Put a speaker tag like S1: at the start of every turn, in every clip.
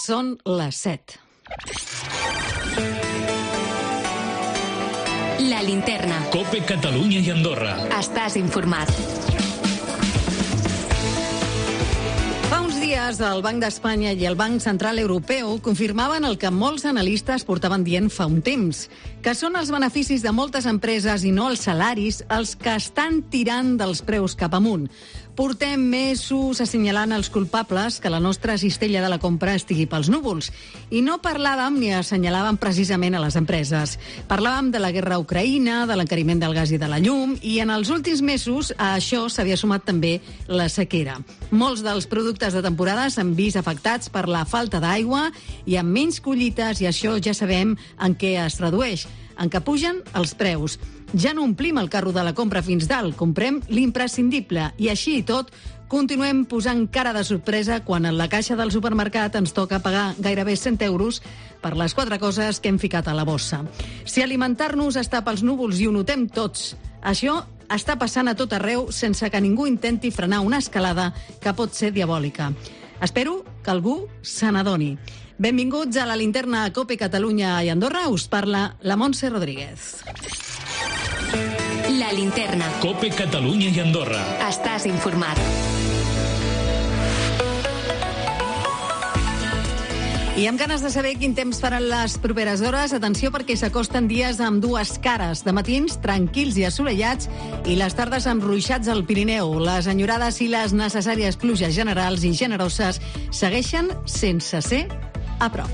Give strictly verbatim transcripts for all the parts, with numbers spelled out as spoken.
S1: Són les set.
S2: La linterna.
S3: COPE Catalunya i Andorra.
S2: Estàs informat.
S1: Fa uns dies el Banc d'Espanya i el Banc Central Europeu confirmaven el que molts analistes portaven dient fa un temps, que són els beneficis de moltes empreses i no els salaris els que estan tirant dels preus cap amunt. Portem mesos assenyalant els culpables que la nostra cistella de la compra estigui pels núvols. I no parlàvem ni assenyalàvem precisament a les empreses. Parlàvem de la guerra a Ucraïna, de l'encariment del gas i de la llum, i en els últims mesos a això s'havia sumat també la sequera. Molts dels productes de temporada s'han vist afectats per la falta d'aigua i amb menys collites, i això ja sabem en què es tradueix, en què pugen els preus. Ja no omplim el carro de la compra fins dalt, comprem l'imprescindible i així i tot continuem posant cara de sorpresa quan en la caixa del supermercat ens toca pagar gairebé cent euros per les quatre coses que hem ficat a la bossa. Si alimentar-nos està pels núvols i ho notem tots, això està passant a tot arreu sense que ningú intenti frenar una escalada que pot ser diabòlica. Espero que algú se n'adoni. Benvinguts a la linterna a COPE Catalunya i Andorra. Us parla la Montse Rodríguez.
S2: La linterna.
S3: COPE Catalunya i Andorra.
S2: Estàs informat.
S1: I amb ganes de saber quin temps faran les properes hores, atenció perquè s'acosten dies amb dues cares. De matins tranquils i assolellats i les tardes amb ruixats al Pirineu. Les enyorades i les necessàries pluges generals i generoses segueixen sense ser a prop.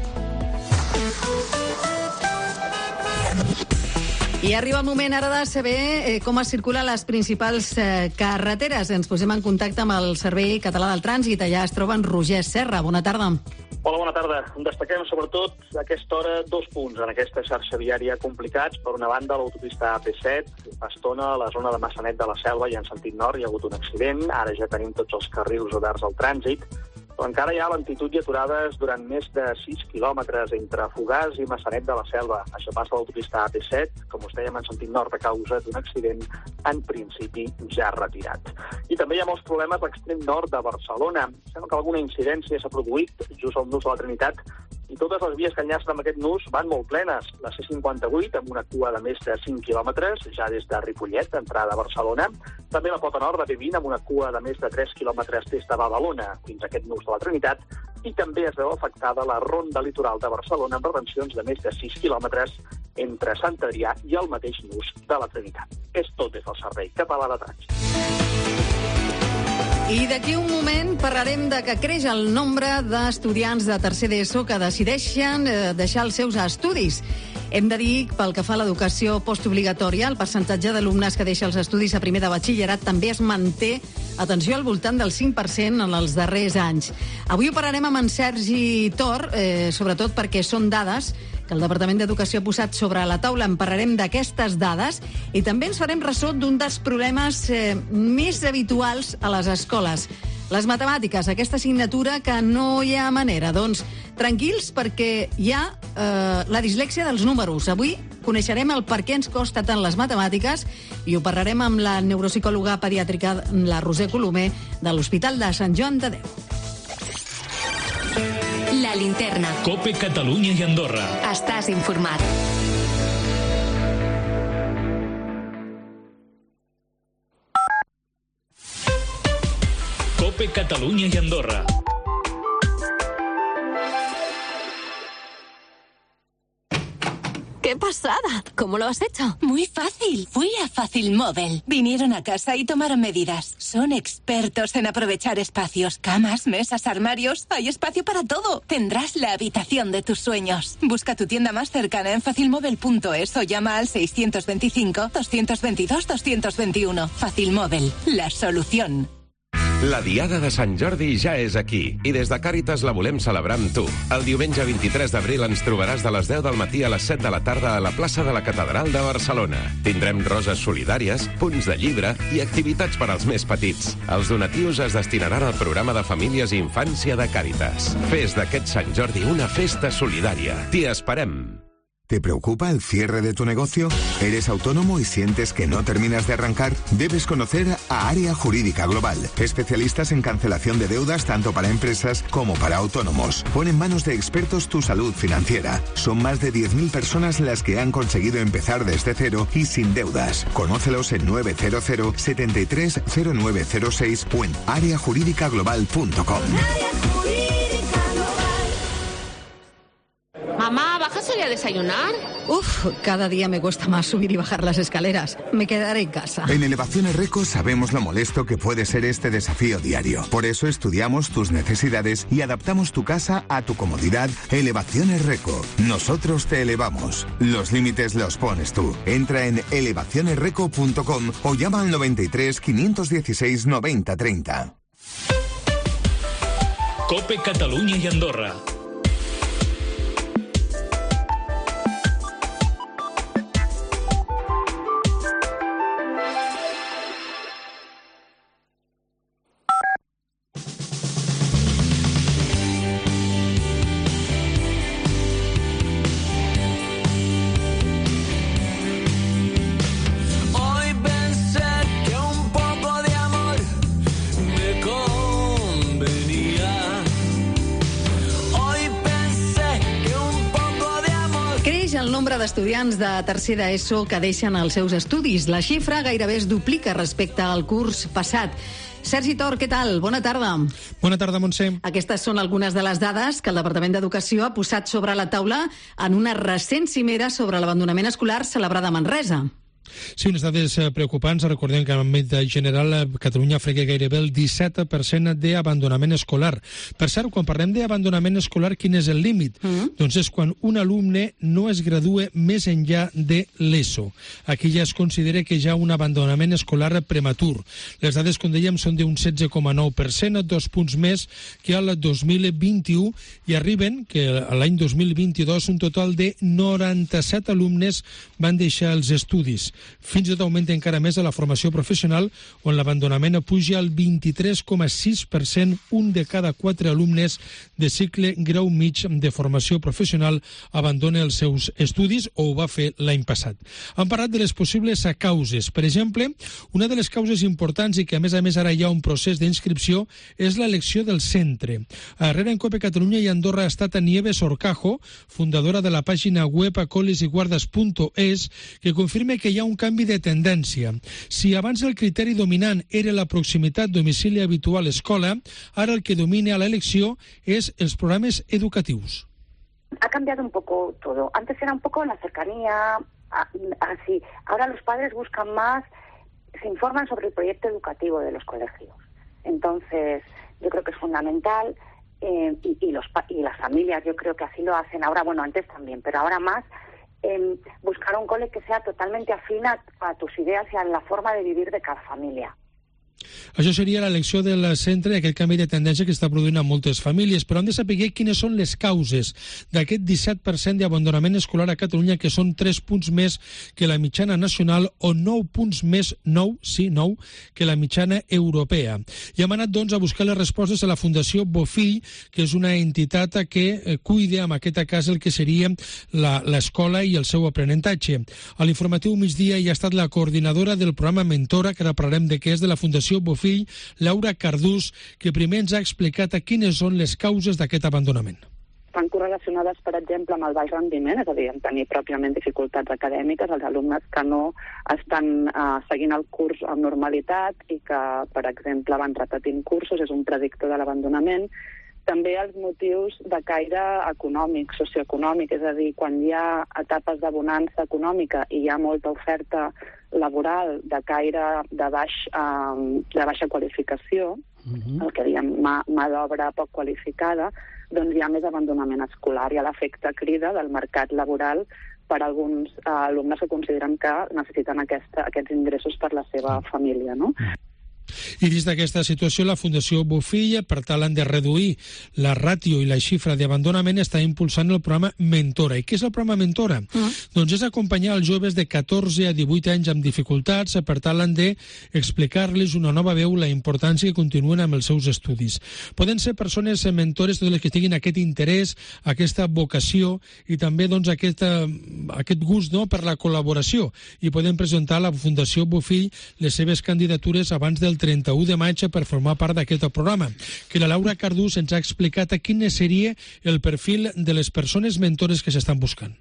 S1: I arriba el moment ara de saber eh, com es circula les principals eh, carreteres. Ens posem en contacte amb el Servei Català del Trànsit. Allà es troba en Roger Serra. Bona tarda.
S4: Hola, bona tarda. Destaquem sobretot a aquesta hora dos punts en aquesta xarxa viària complicats. Per una banda, l'autopista A P set, fa estona a la zona de Massanet de la Selva i en sentit nord hi ha hagut un accident. Ara ja tenim tots els carrils oberts al trànsit. Però encara hi ha lentitud i aturades durant més de sis quilòmetres entre Fogars i Massanet de la Selva. Això passa a l'autopista A P set, com us dèiem, en sentit nord a causa d'un accident en principi ja retirat. I també hi ha molts problemes a l'extrem nord de Barcelona. Sembla que alguna incidència s'ha produït just al nus de la Trinitat i totes les vies que enllacen amb aquest nus van molt plenes. La C cinquanta-vuit, amb una cua de més de cinc quilòmetres, ja des de Ripollet, entrada a Barcelona. També la pota nord de B vint, amb una cua de més de tres quilòmetres des de Badalona fins a aquest nus de la Trinitat. I també es veu afectada la ronda litoral de Barcelona amb retencions de més de sis quilòmetres entre Sant Adrià i el mateix nus de la Trinitat. És tot des del Servei Català de Trànsit.
S1: I d'aquí un moment parlarem de que creix el nombre d'estudiants de tercer d'ESO que decideixen eh, deixar els seus estudis. Hem de dir, pel que fa a l'educació postobligatòria, el percentatge d'alumnes que deixa els estudis a primer de batxillerat també es manté, atenció, al voltant del cinc per cent en els darrers anys. Avui ho parlarem amb en Sergi Tor, eh, sobretot perquè són dades que el Departament d'Educació ha posat sobre la taula. En parlarem d'aquestes dades i també ens farem ressò d'un dels problemes eh, més habituals a les escoles. Les matemàtiques, aquesta assignatura que no hi ha manera. Doncs tranquils, perquè hi ha eh, la dislèxia dels números. Avui coneixerem el per què ens costa tant les matemàtiques i ho parlarem amb la neuropsicòloga pediàtrica, la Roser Colomer, de l'Hospital de Sant Joan de Déu.
S2: La linterna.
S3: COPE Catalunya i Andorra.
S2: Estàs informat.
S3: COPE Catalunya i Andorra.
S5: ¡Qué pasada! ¿Cómo lo has hecho?
S6: Muy fácil. Fui a Fácil Móvil. Vinieron a casa y tomaron medidas. Son expertos en aprovechar espacios. Camas, mesas, armarios. Hay espacio para todo. Tendrás la habitación de tus sueños. Busca tu tienda más cercana en facilmóvil punto es o llama al seiscientos veinticinco, doscientos veintidós, doscientos veintiuno. Fácil Móvil. La solución.
S7: La Diada de Sant Jordi ja és aquí i des de Càritas la volem celebrar amb tu. El diumenge vint-i-tres d'abril ens trobaràs de les deu del matí a les set de la tarda a la plaça de la Catedral de Barcelona. Tindrem roses solidàries, punts de llibre i activitats per als més petits. Els donatius es destinaran al programa de famílies i infància de Càritas. Fes d'aquest Sant Jordi una festa solidària. T'hi esperem!
S8: ¿Te preocupa el cierre de tu negocio? ¿Eres autónomo y sientes que no terminas de arrancar? Debes conocer a Área Jurídica Global, especialistas en cancelación de deudas tanto para empresas como para autónomos. Pon en manos de expertos tu salud financiera. Son más de diez mil personas las que han conseguido empezar desde cero y sin deudas. Conócelos en nueve cero cero, setenta y tres, cero nueve cero seis o en área jurídica global punto com.
S5: Mamá, ¿bajas hoy a desayunar?
S1: Uf, cada día me cuesta más subir y bajar las escaleras. Me quedaré en casa.
S8: En Elevaciones Reco sabemos lo molesto que puede ser este desafío diario. Por eso estudiamos tus necesidades y adaptamos tu casa a tu comodidad. Elevaciones Reco. Nosotros te elevamos. Los límites los pones tú. Entra en elevaciones reco punto com o llama al noventa y tres, quinientos dieciséis, noventa treinta.
S3: Cope Catalunya i Andorra.
S1: D'estudiants de tercer d'ESO que deixen els seus estudis. La xifra gairebé es duplica respecte al curs passat. Sergi Tor, què tal? Bona tarda.
S9: Bona tarda, Montse.
S1: Aquestes són algunes de les dades que el Departament d'Educació ha posat sobre la taula en una recent cimera sobre l'abandonament escolar celebrada a Manresa.
S9: Sí, unes dades preocupants. Recordem que en l'àmbit general Catalunya frega gairebé el disset per cent d'abandonament escolar. Per cert, quan parlem d'abandonament escolar, quin és el límit? Mm. Doncs és quan un alumne no es gradua més enllà de l'ESO. Aquí ja es considera que hi ha un abandonament escolar prematur. Les dades, com dèiem, són d'un setze coma nou per cent, dos punts més que al dos mil vint-i-u, i arriben que l'any dos mil vint-i-dos un total de noranta-set alumnes van deixar els estudis. Fins i tot augmenta encara més a la formació professional, on l'abandonament puja al vint-i-tres coma sis per cent. Un de cada quatre alumnes de cicle grau mig de formació professional abandona els seus estudis o ho va fer l'any passat. Han parlat de les possibles causes. Per exemple, una de les causes importants i que a més a més ara hi ha un procés d'inscripció és l'elecció del centre. Darrere en Cope Catalunya i Andorra ha estat a Nieves Orcajo, fundadora de la pàgina web colesiguardas punto es, que confirma que hi ha un canvi de tendència. Si abans el criteri dominant era la proximitat domicili habitual escola, ara el que domina a la elecció es els programes educatius.
S10: Ha cambiado un poco todo. Antes era un poco la cercanía, así. Ahora los padres buscan más, se informan sobre el proyecto educativo de los colegios. Entonces, yo creo que es fundamental eh, y, y, los, y las familias yo creo que así lo hacen ahora, bueno, antes también, pero ahora más, Eh, buscar un cole que sea totalmente afín a, a tus ideas y a la forma de vivir de cada familia.
S9: Això seria l'elecció del centre i aquest canvi de tendència que està produint a moltes famílies, però hem de saber quines són les causes d'aquest disset per cent d'abandonament escolar a Catalunya, que són tres punts més que la mitjana nacional o nou punts més, nou, sí, nou, que la mitjana europea. I hem anat, doncs, a buscar les respostes a la Fundació Bofill, que és una entitat que cuida, en aquest cas, el que seria l'escola i el seu aprenentatge. A l'informatiu migdia hi ha estat la coordinadora del programa Mentora, que ara parlarem de què és, de la Fundació Bofill, Laura Cardús, que primer ens ha explicat a quines són les causes d'aquest abandonament.
S11: Estan correlacionades, per exemple, amb el baix rendiment, és a dir, amb tenir pròpiament dificultats acadèmiques, els alumnes que no estan uh, seguint el curs amb normalitat i que, per exemple, van repetint cursos, és un predictor de l'abandonament. També els motius de caire econòmic, socioeconòmic, és a dir, quan hi ha etapes de bonança econòmica i hi ha molta oferta laboral de caire de, baix, um, de baixa qualificació, uh-huh. el que diem mà, mà d'obra poc qualificada, doncs hi ha més abandonament escolar, hi ha l'efecte crida del mercat laboral per a alguns uh, alumnes que consideren que necessiten aquesta, aquests ingressos per la seva família, no?
S9: I dins d'aquesta situació, la Fundació Bofill, per tal de reduir la ràtio i la xifra d'abandonament, està impulsant el programa Mentora. I què és el programa Mentora? Mm. Doncs és acompanyar els joves de catorze a divuit anys amb dificultats per tal d'explicar-los una nova veu la importància que continuen amb els seus estudis. Poden ser persones mentores, totes les que tinguin aquest interès, aquesta vocació i també doncs, aquesta, aquest gust, no?, per la col·laboració. I poden presentar a la Fundació Bofill les seves candidatures abans del trenta-u de maig per formar part d'aquest programa, que la Laura Cardús ens ha explicat a quin seria el perfil de les persones mentores que s'estan buscant.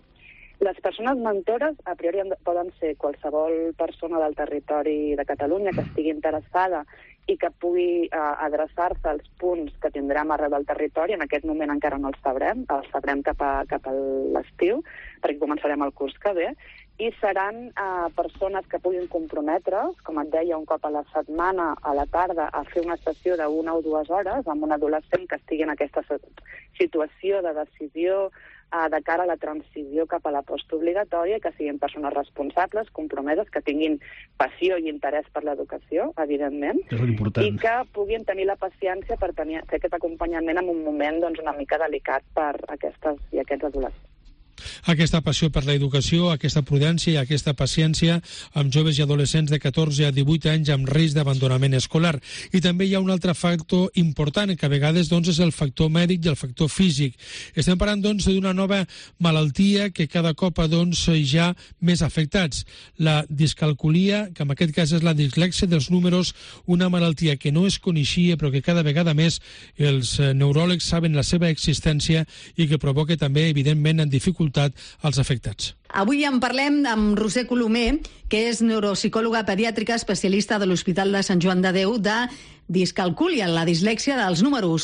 S11: Les persones mentores, a priori, poden ser qualsevol persona del territori de Catalunya que estigui interessada i que pugui eh, adreçar-se als punts que tindrem arreu del territori. En aquest moment encara no els sabrem, els sabrem cap a, cap a l'estiu, perquè començarem el curs que ve, i seran eh, persones que puguin comprometre's, com et deia, un cop a la setmana, a la tarda, a fer una sessió d'una o dues hores amb un adolescent que estigui en aquesta situació de decisió eh, de cara a la transició cap a la postobligatòria, que siguin persones responsables, compromeses, que tinguin passió i interès per l'educació, evidentment, i que puguin tenir la paciència per tenir, fer aquest acompanyament en un moment doncs, una mica delicat per aquestes i aquests adolescents.
S9: Aquesta passió per l'educació, aquesta prudència i aquesta paciència amb joves i adolescents de catorze a divuit anys amb risc d'abandonament escolar. I també hi ha un altre factor important, que a vegades doncs, és el factor mèdic i el factor físic. Estem parlant doncs, d'una nova malaltia que cada cop doncs, hi ha més afectats. La discalculia, que en aquest cas és la dislèxia dels números, una malaltia que no es coneixia però que cada vegada més els neuròlegs saben la seva existència i que provoca també, evidentment, en dificultat als afectats.
S1: Avui en parlem amb Roser Colomer, que és neuropsicòloga pediàtrica especialista de l'Hospital de Sant Joan de Déu de discalcúlia, la dislèxia dels números.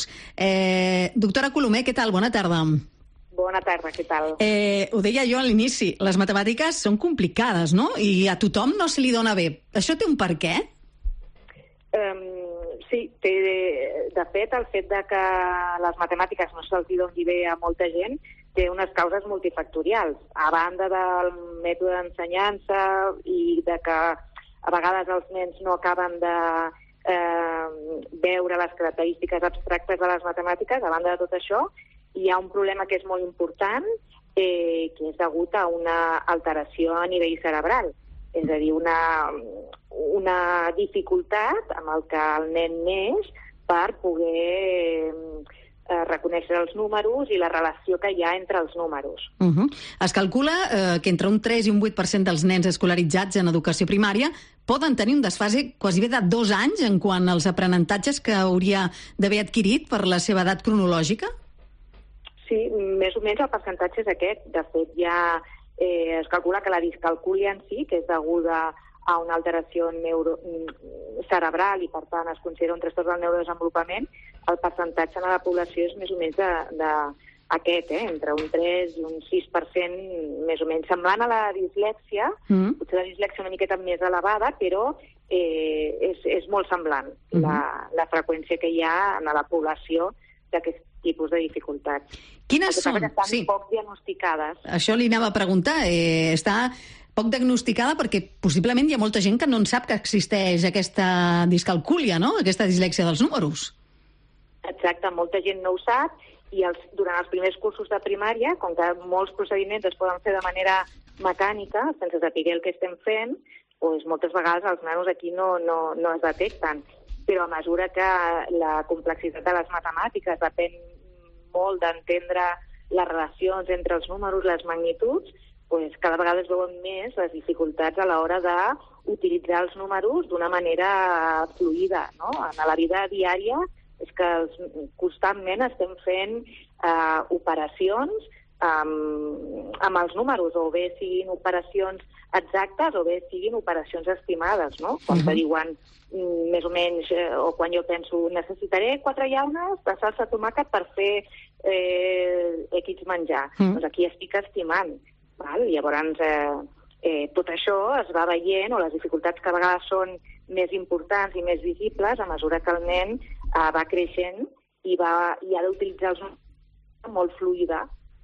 S1: Eh, doctora Colomer, què tal? Bona tarda.
S10: Bona tarda, què tal?
S1: Eh, ho deia jo a l'inici, les matemàtiques són complicades, no? I a tothom no se li dona bé. Això té un per què?
S10: Um, sí, té, de fet, el fet de que les matemàtiques no se'ls doni bé a molta gent té unes causes multifactorials. A banda del mètode d'ensenyança i de que a vegades els nens no acaben de eh, veure les característiques abstractes de les matemàtiques, a banda de tot això, hi ha un problema que és molt important, eh, que és degut a una alteració a nivell cerebral. És a dir, una, una dificultat amb el que el nen neix per poder eh, reconèixer els números i la relació que hi ha entre els números.
S1: Uh -huh. Es calcula eh, que entre un tres i un vuit per cent dels nens escolaritzats en educació primària poden tenir un desfase quasi bé de dos anys en quant als aprenentatges que hauria d'haver adquirit per la seva edat cronològica?
S10: Sí, més o menys el percentatge és aquest. De fet, ja eh, es calcula que la discalcúlia en si, que és deguda a una alteració neuro... cerebral i, per tant, es considera un trastorn del neurodesenvolupament, el percentatge en la població és més o menys de, de aquest, eh? Entre un tres i un sis per cent, més o menys semblant a la dislèxia, mm. potser la dislèxia una miqueta més elevada, però eh, és, és molt semblant mm. la, la freqüència que hi ha en la població d'aquest tipus de dificultats.
S1: Quines són?
S10: Estan
S1: sí.
S10: poc diagnosticades.
S1: Això li anava a preguntar. Eh, està poc diagnosticada perquè possiblement hi ha molta gent que no en sap que existeix aquesta discalcúlia, no? Aquesta dislèxia dels números.
S10: Exacte, molta gent no ho sap i els, durant els primers cursos de primària, com que molts procediments es poden fer de manera mecànica, sense saber el que estem fent, doncs moltes vegades els nanos aquí no, no, no es detecten. Però a mesura que la complexitat de les matemàtiques depèn molt d'entendre les relacions entre els números, les magnituds, doncs cada vegada es veuen més les dificultats a l'hora d'utilitzar els números d'una manera fluida, no? En la vida diària és que els, constantment estem fent eh, operacions amb, amb els números, o bé siguin operacions exactes o bé siguin operacions estimades, no? Quan te diuen més o menys, eh, o quan jo penso necessitaré quatre llaunes de salsa de tomàquet per fer eh, X menjar. Mm. Doncs aquí estic estimant. Val? Llavors, eh, eh, tot això es va veient, o les dificultats que a vegades són més importants i més visibles a mesura que el nen eh, va creixent i, va, i ha d'utilitzar els números molt fluida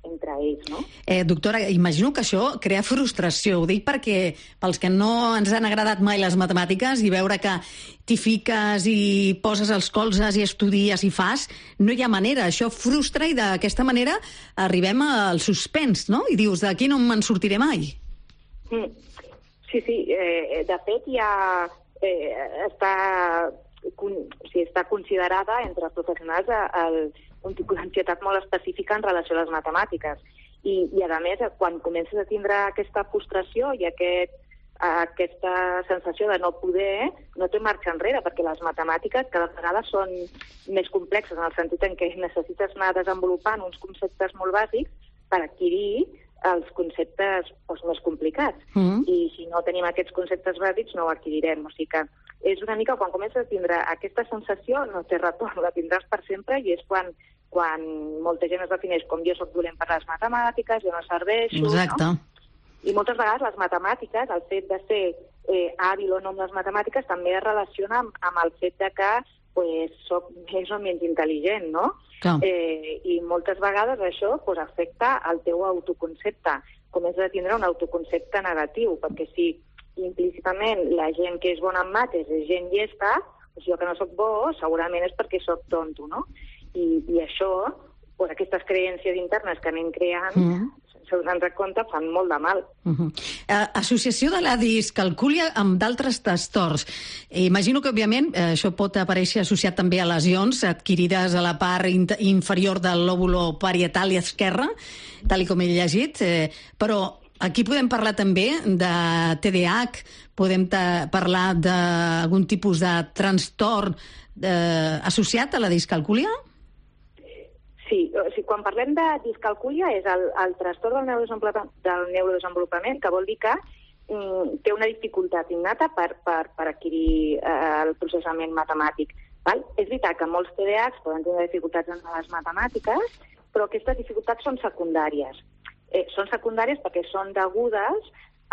S10: entre ells, no?
S1: Eh, doctora, imagino que això crea frustració. Ho dic perquè pels que no ens han agradat mai les matemàtiques i veure que t'hi fiques i poses els colzes i estudies i fas, no hi ha manera. Això frustra i d'aquesta manera arribem al suspens, no? I dius, d'aquí no me'n sortiré mai.
S10: Mm. Sí, sí. Eh, de fet, ja eh, està, con, o sigui, està considerada entre els professionals el un tipus d'ansietat molt específica en relació a les matemàtiques. I, i a més, quan comences a tindre aquesta frustració i aquest, aquesta sensació de no poder, no té marxa enrere, perquè les matemàtiques cada vegada són més complexes, en el sentit en què necessites anar desenvolupant uns conceptes molt bàsics per adquirir els conceptes doncs, més complicats. Mm. I si no tenim aquests conceptes bàsics, no ho adquirirem. O sigui que és una mica quan comences a tindre aquesta sensació, no té retorn, la tindràs per sempre, i és quan, quan molta gent es defineix com jo soc dolent per les matemàtiques, jo no serveixo...
S1: Exacte.
S10: No? I moltes vegades les matemàtiques, el fet de ser eh, hàbil o no amb les matemàtiques, també es relaciona amb, amb el fet de que pues, soc més o menys intel·ligent, no? Eh, I moltes vegades això pues, afecta el teu autoconcepte. Comences a tindre un autoconcepte negatiu, perquè si implícitament la gent que és bona en mates és gent llesta, doncs jo que no soc bo, segurament és perquè soc tonto, no? I, i això, pues, aquestes creences internes que anem creant, mm. sense donar-nos compte, fan molt de mal.
S1: Uh-huh. Uh, associació de la discalcúlia amb d'altres trastorns. Eh, imagino que, òbviament, eh, això pot aparèixer associat també a lesions adquirides a la part in- inferior del lòbulo parietal i esquerre, tal com he llegit, eh, però aquí podem parlar també de T D A H, podem ta- parlar d'algun tipus de trastorn eh, associat a la discalcúlia?
S10: Sí, o sigui, quan parlem de discalcúlia és el, el trastorn del neurodesenvolupament, del neurodesenvolupament, que vol dir que mm, té una dificultat innata per, per, per adquirir eh, el processament matemàtic. Val? És veritat que molts T D A Hs poden tenir dificultats en les matemàtiques, però aquestes dificultats són secundàries. Eh, són secundàries perquè són degudes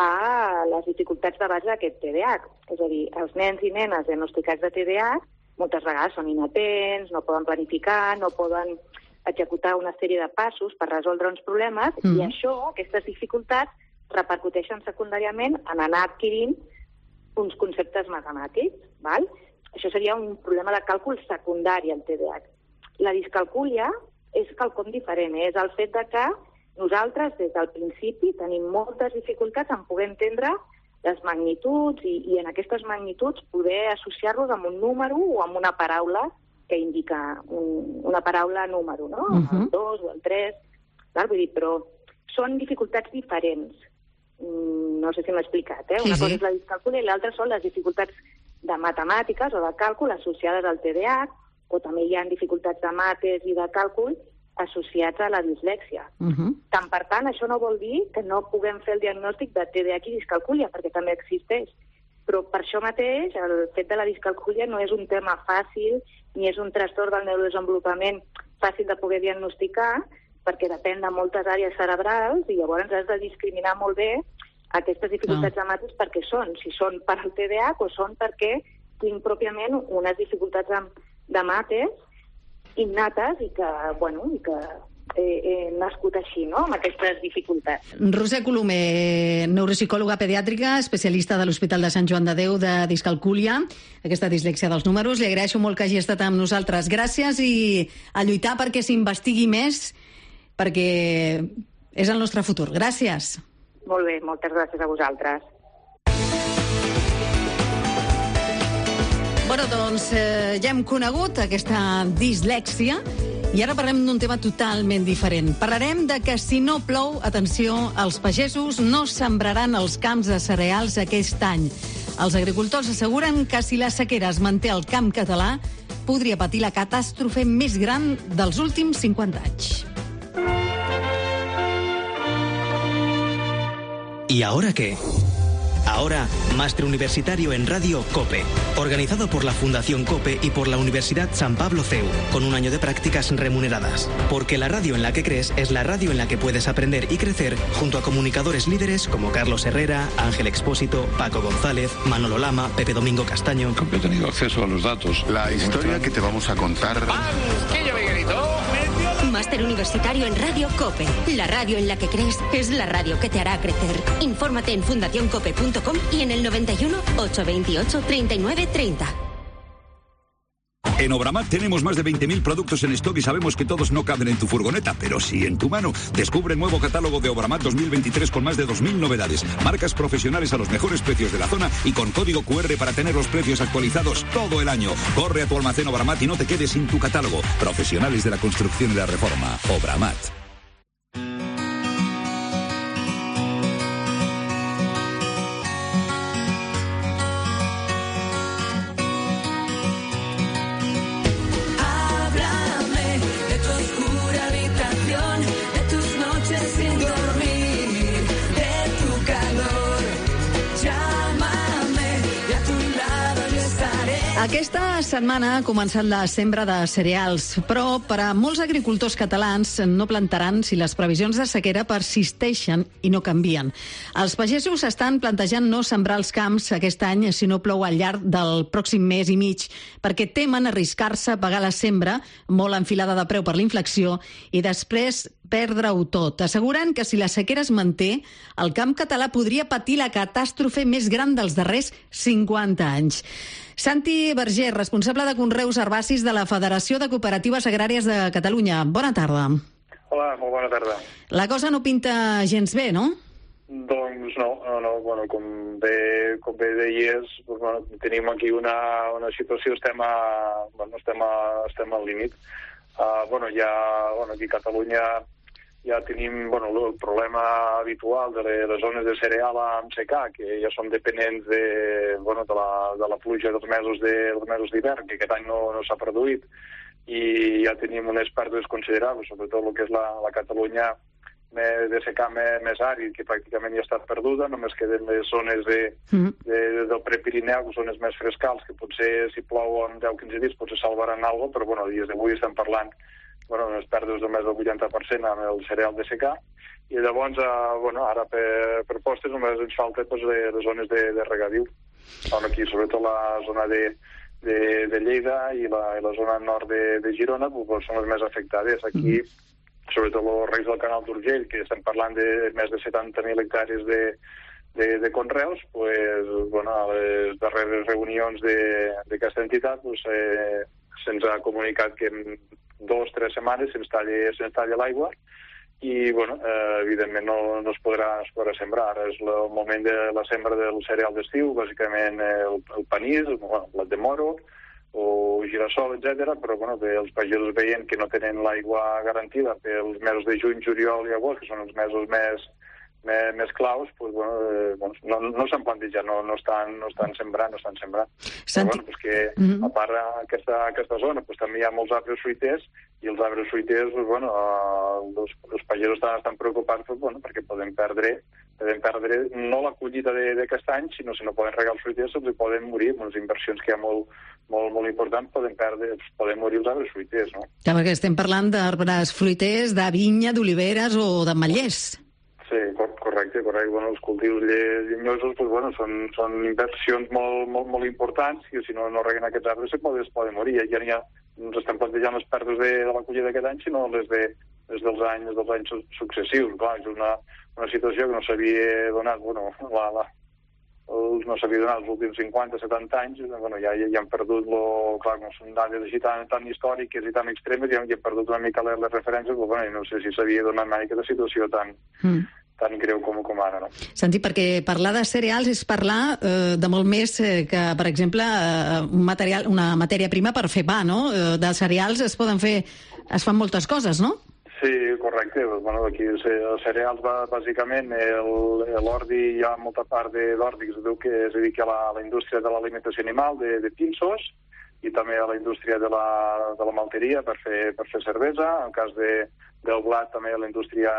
S10: a les dificultats de base d'aquest T D A H. És a dir, els nens i nenes diagnosticats de T D A H moltes vegades són inatents, no poden planificar, no poden executar una sèrie de passos per resoldre uns problemes, mm. i això, aquestes dificultats, repercuteixen secundàriament en anar adquirint uns conceptes matemàtics. Val? Això seria un problema de càlcul secundari al T D A H. La discalcúlia és quelcom diferent, eh? És el fet de que nosaltres, des del principi, tenim moltes dificultats en poder entendre les magnituds i, i en aquestes magnituds poder associar-los amb un número o amb una paraula que indica un, una paraula número, no? Uh-huh. El dos o el tres, val? Vull dir, però són dificultats diferents. Mm, no sé si m'he explicat, eh? Una sí, cosa sí. és la discalcúlia i l'altra són les dificultats de matemàtiques o de càlcul associades al T D A H, o també hi ha dificultats de mates i de càlcul associats a la dislèxia. Uh-huh. Tant per tant, això no vol dir que no puguem fer el diagnòstic de T D A H i discalcúlia, perquè també existeix. Però per això mateix, el fet de la discalcúlia no és un tema fàcil ni és un trastorn del neurodesenvolupament fàcil de poder diagnosticar, perquè depèn de moltes àrees cerebrals i llavors has de discriminar molt bé aquestes dificultats no. de mates perquè són, si són per al T D A H o són perquè tinc pròpiament unes dificultats de, de mates innates i que, bueno, i que he, he nascut així, no?, amb aquestes dificultats.
S1: Roser Colomer, neuropsicòloga pediàtrica, especialista de l'Hospital de Sant Joan de Déu de discalcúlia, aquesta dislèxia dels números. Li agraeixo molt que hagi estat amb nosaltres. Gràcies i a lluitar perquè s'investigui més, perquè és el nostre futur. Gràcies.
S10: Molt bé, moltes gràcies a vosaltres.
S1: Bueno, doncs eh, ja hem conegut aquesta dislèxia i ara parlem d'un tema totalment diferent. Parlarem de que si no plou, atenció, els pagesos no sembraran els camps de cereals aquest any. Els agricultors asseguren que si la sequera es manté al camp català, podria patir la catàstrofe més gran dels últims cinquanta anys.
S12: ¿Y ahora qué? Ahora, Máster Universitario en Radio COPE, organizado por la Fundación COPE y por la Universidad San Pablo C E U, con un año de prácticas remuneradas. Porque la radio en la que crees es la radio en la que puedes aprender y crecer junto a comunicadores líderes como Carlos Herrera, Ángel Expósito, Paco González, Manolo Lama, Pepe Domingo Castaño.
S13: Yo he tenido acceso a los datos.
S14: La historia que te vamos a contar...
S2: Máster Universitario en Radio COPE. La radio en la que crees es la radio que te hará crecer. Infórmate en fundación cope punto com y en el noventa y uno, ochocientos veintiocho, treinta y nueve treinta.
S13: En Obramat tenemos más de veinte mil productos en stock y sabemos que todos no caben en tu furgoneta, pero sí en tu mano. Descubre el nuevo catálogo de Obramat dos mil veintitrés con más de dos mil novedades, marcas profesionales a los mejores precios de la zona y con código cu erre para tener los precios actualizados todo el año. Corre a tu almacén Obramat y no te quedes sin tu catálogo. Profesionales de la construcción y la reforma. Obramat.
S1: Aquesta setmana ha començat la sembra de cereals, però per a molts agricultors catalans no plantaran si les previsions de sequera persisteixen i no canvien. Els pagesos estan plantejant no sembrar els camps aquest any si no plou al llarg del pròxim mes i mig, perquè temen arriscar-se a pagar la sembra, molt enfilada de preu per l'inflació, i després perdre-ho tot. Asseguren que si la sequera es manté, el camp català podria patir la catàstrofe més gran dels darrers cinquanta anys. Santi Berger, responsable de Conreus Herbacis de la Federació de Cooperatives Agràries de Catalunya. Bona tarda.
S14: Hola, molt bona tarda.
S1: La cosa no pinta gens bé, no?
S14: Doncs no, no, no. Bueno, com bé, com bé deies, doncs, bueno, tenim aquí una, una situació, estem, a, bueno, estem, a, estem al límit. Uh, bueno, ja, bueno, aquí a Catalunya ja tenim bueno, el problema habitual de les zones de cereal amb secà, que ja són dependents de, bueno, de, la, de la pluja dels mesos de, dels mesos d'hivern, que aquest any no, no s'ha produït, i ja tenim unes pèrdues considerables, sobretot el que és la, la Catalunya de secà més, més àrid, que pràcticament ja està perduda, només queden les zones de, de, del Prepirineu, que són les més frescals, que potser si plou en deu a quinze dies potser salvaran alguna cosa, però bueno, a dies d'avui estem parlant bueno, unes pèrdues de més del vuitanta per cent amb el cereal de secà, i llavors, eh, bueno, ara per, per postes només ens falta pues, les, les zones de, de regadiu, on aquí sobretot la zona de, de, de Lleida i la, i la zona nord de, de Girona pues, són les més afectades. Aquí, mm. sobretot els reis del canal d'Urgell, que estem parlant de més de setanta mil hectàrees de, de, de conreus, pues, bueno, a les darreres reunions d'aquesta entitat pues, eh, se'ns ha comunicat que en dos o tres setmanes se'ns talla, se'ns talla l'aigua i, bueno, eh, evidentment no, no es, podrà, es podrà sembrar. Ara és el moment de la sembra del cereal d'estiu, bàsicament el, el panís, bueno, blat de moro o girassol, etcètera, però bueno, els pagesos veient que no tenen l'aigua garantida pels mesos de juny, juliol i agost, que són els mesos més, més, més claus, pues, bueno, eh, doncs, no, no s'han plantejat, no, no, estan, no estan sembrant, no estan sembrant. Però, bueno, pues que, mm-hmm. a part d'aquesta aquesta zona, pues, també hi ha molts arbres fruiters, i els arbres fruiters, pues, bueno, eh, els, els pagesos estan, estan preocupats pues, bueno, perquè poden perdre, poden perdre no la collita d'aquest any, sinó si no poden regar els fruiters, doncs poden morir, amb les inversions que hi ha molt, molt, molt importants, poden, perdre, poden morir els arbres fruiters, no?
S1: Ja, perquè estem parlant d'arbres fruiters, de vinya, d'oliveres o d'ametllers.
S14: Sí, correcte, correcte. Bueno, els cultius llenyosos pues, bueno, són, són inversions molt, molt, molt importants i si no, no reguen aquests arbres se poden, es poden morir. Ja ja no ens estem plantejant les pèrdues de, de la collita d'aquest any, sinó les, de, les dels anys dels anys successius. Clar, és una, una situació que no s'havia donat, bueno, la, la, no s'havia donat els últims cinquanta o setanta anys, bueno, ja, ja, ja han perdut, lo, clar, no són dades així tan, tan històriques i tan extremes, ja, ja han perdut una mica les, les referències, però bueno, no sé si s'havia donat mai aquesta situació tan... Mm. tan greu com, com ara, no?
S1: Santi, perquè parlar de cereals és parlar eh, de molt més eh, que, per exemple, eh, un material, una matèria prima per fer pa, no? Eh, dels cereals es poden fer, es fan moltes coses, no?
S14: Sí, correcte. Bueno, aquí els cereals, bàsicament, l'ordi, hi ha molta part d'ordi que es diu que es dedica a la, a la indústria de l'alimentació animal, de, de pinsos, i també a la indústria de la, de la malteria per fer, per fer cervesa. En cas de, del blat, també a la indústria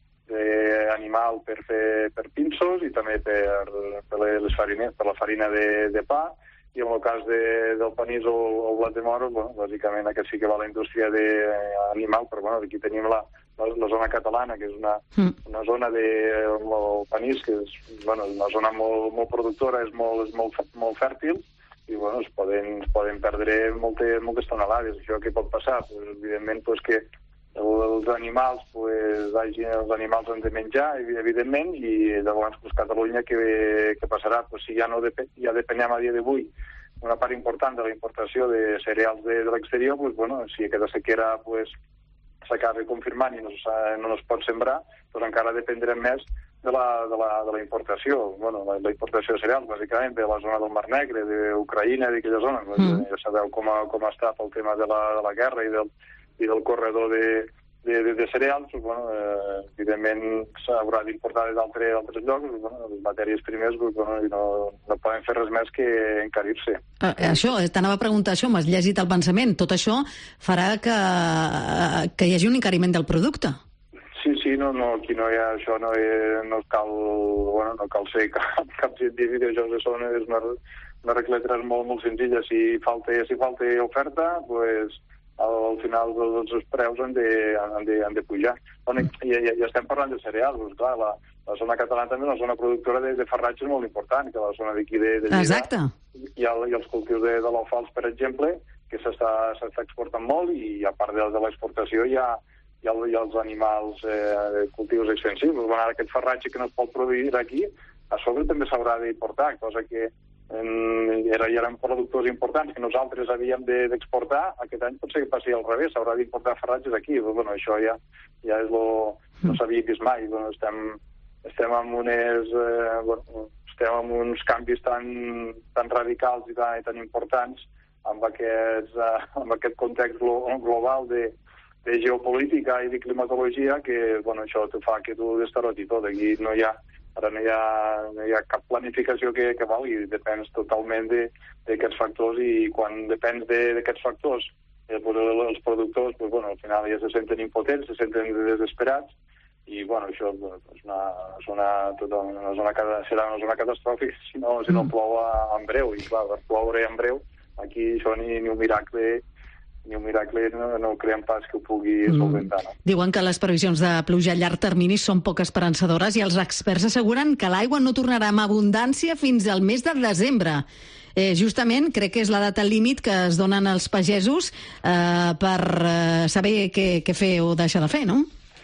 S14: animal per fer per pinsos i també per, per les farines, per la farina de, de pa, i en el cas de, del panís o el blat de moro, bueno, bàsicament aquest sí que va a la indústria de animal, però bueno, aquí tenim la, la, la zona catalana, que és una, mm. una zona de el panís, que és bueno, una zona molt, molt productora, és molt, és molt, molt fèrtil, i bueno, es poden, es poden perdre moltes, moltes tonelades. Això què pot passar? Pues, evidentment, pues, que els animals, pues, els animals han de menjar, evidentment, i llavors pues, Catalunya què, què passarà? Pues, si ja, no dep ja depenem a dia d'avui una part important de la importació de cereals de, de l'exterior, pues, bueno, si aquesta sequera pues, s'acaba confirmant i no, no es pot sembrar, pues, encara dependrem més de la, de la, de la importació. Bueno, la, la importació de cereals, bàsicament, de la zona del Mar Negre, d'Ucraïna, d'aquella zona. Mm. Ja sabeu com, a, com està pel tema de la, de la guerra i del, i del corredor de, de, de, de cereals. Pues, bueno, eh, evidentment s'haurà d'importar d'altres llocs. Pues, bueno, les matèries primeres pues, bueno, no, no poden fer res més que encarir-se.
S1: Ah, això, t'anava a preguntar això, m'has llegit el pensament. Tot això farà que, que hi hagi un encariment del producte.
S14: Sí, sí, no, no, aquí no hi ha això, no, hi, no cal, bueno, no cal ser cap, cap científic, això és una, una regleta molt, molt senzilla. Si falta, si falta oferta, pues, al, al final els, els preus han de, han de, han de pujar. Bueno, i, i, i estem parlant de cereals, doncs, clar, la, la zona catalana també és una zona productora de, de farratge molt important, que la zona d'aquí de, de Lleida.
S1: Exacte.
S14: I, el, i els cultius de, de l'alfals, per exemple, que s'està exportant molt, i a part de, de l'exportació hi ha i, el, i els animals eh, cultius extensius. Bueno, ara aquest farratge que no es pot produir aquí, a sobre també s'haurà d'importar, cosa que eh, era, eren productors importants que nosaltres havíem d'exportar. De, aquest any potser que passi al revés, s'haurà d'importar farratges aquí. Però, bueno, això ja, ja és lo, no s'havia vist mai. Bueno, estem, estem amb unes... Eh, bueno, estem amb uns canvis tan, tan radicals i tan, i tan importants amb, aquests, eh, amb aquest context global de de geopolítica i de climatologia que, bueno, això te fa que tu destaroti tot. Aquí no hi ha, ara no hi ha, no hi ha cap planificació que, que valgui, depens totalment d'aquests factors, i quan depens d'aquests de, factors, eh, pues, els productors, pues, bueno, al final ja se senten impotents, se senten desesperats, i, bueno, això bueno, és una zona, tota una zona serà una zona catastròfica si no, si no plou en breu, i clar, per ploure en breu, aquí això ni, ni un miracle ni un miracle no, no creiem pas que ho pugui solventar. No?
S1: Diuen que les previsions de pluja a llarg termini són poc esperançadores i els experts asseguren que l'aigua no tornarà amb abundància fins al mes de desembre. Eh, justament crec que és la data límit que es donen als pagesos eh, per eh, saber què, què fer o deixar de fer, no?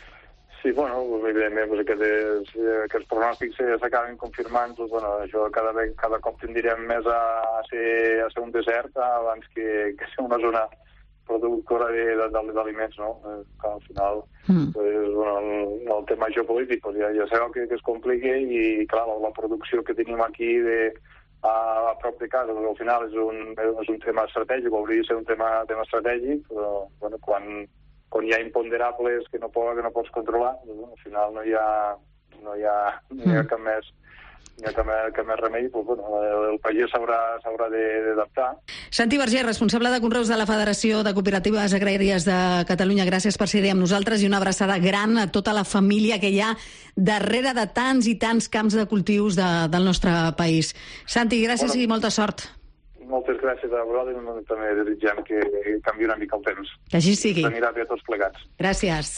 S14: Sí, bueno, evidentment, pues, aquests, aquests pronòstics s'acaben confirmant, pues, bueno, això cada, cada cop tendirem més a ser, a ser un desert abans que, que ser una zona productora d'aliments, no? Eh, que al final, mm. pues, bueno, el, el tema geopolític, pues, ja, ja sabeu que, que es complica, i, clar, la, la producció que tenim aquí de, a, a prop de casa, pues, al final és un, és un tema estratègic, hauria de ser un tema, tema estratègic, però, bueno, quan, quan hi ha imponderables que no, pot, que no pots controlar, pues, bueno, al final no hi ha, no hi ha, no hi ha cap més hi ha cap, cap més remei, pues, bueno, el país s'haurà d'adaptar.
S1: Santi Verger, responsable de conreus de la Federació de Cooperatives Agràries de Catalunya, gràcies per ser amb nosaltres, i una abraçada gran a tota la família que hi ha darrere de tants i tants camps de cultius de, del nostre país. Santi, gràcies, bueno, i molta sort.
S14: Moltes gràcies a vosaltres, i també desitgem que canviï una mica el temps.
S1: Que així sigui.
S14: Anirà bé a tots plegats.
S1: Gràcies.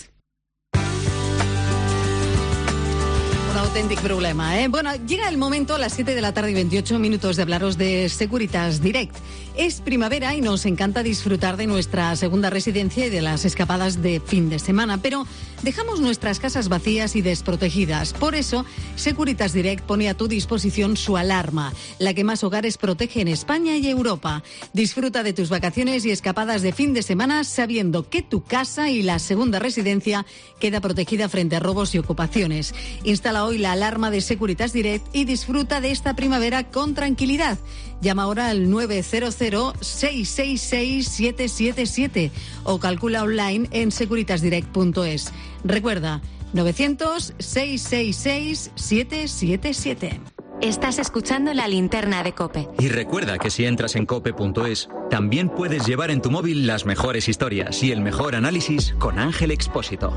S1: Un auténtico problema, ¿eh? Bueno, llega el momento a las siete de la tarde y veintiocho minutos de hablaros de Securitas Direct. Es primavera y nos encanta disfrutar de nuestra segunda residencia y de las escapadas de fin de semana, pero dejamos nuestras casas vacías y desprotegidas. Por eso, Securitas Direct pone a tu disposición su alarma, la que más hogares protege en España y Europa. Disfruta de tus vacaciones y escapadas de fin de semana sabiendo que tu casa y la segunda residencia queda protegida frente a robos y ocupaciones. Instala hoy la alarma de Securitas Direct y disfruta de esta primavera con tranquilidad. Llama ahora al nueve cero cero, seis seis seis, siete siete siete o calcula online en securitas direct punto es. Recuerda, novecientos, seiscientos sesenta y seis, setecientos setenta y siete.
S2: Estás escuchando La Linterna de COPE.
S15: Y recuerda que si entras en cope punto es, también puedes llevar en tu móvil las mejores historias y el mejor análisis con Ángel Expósito.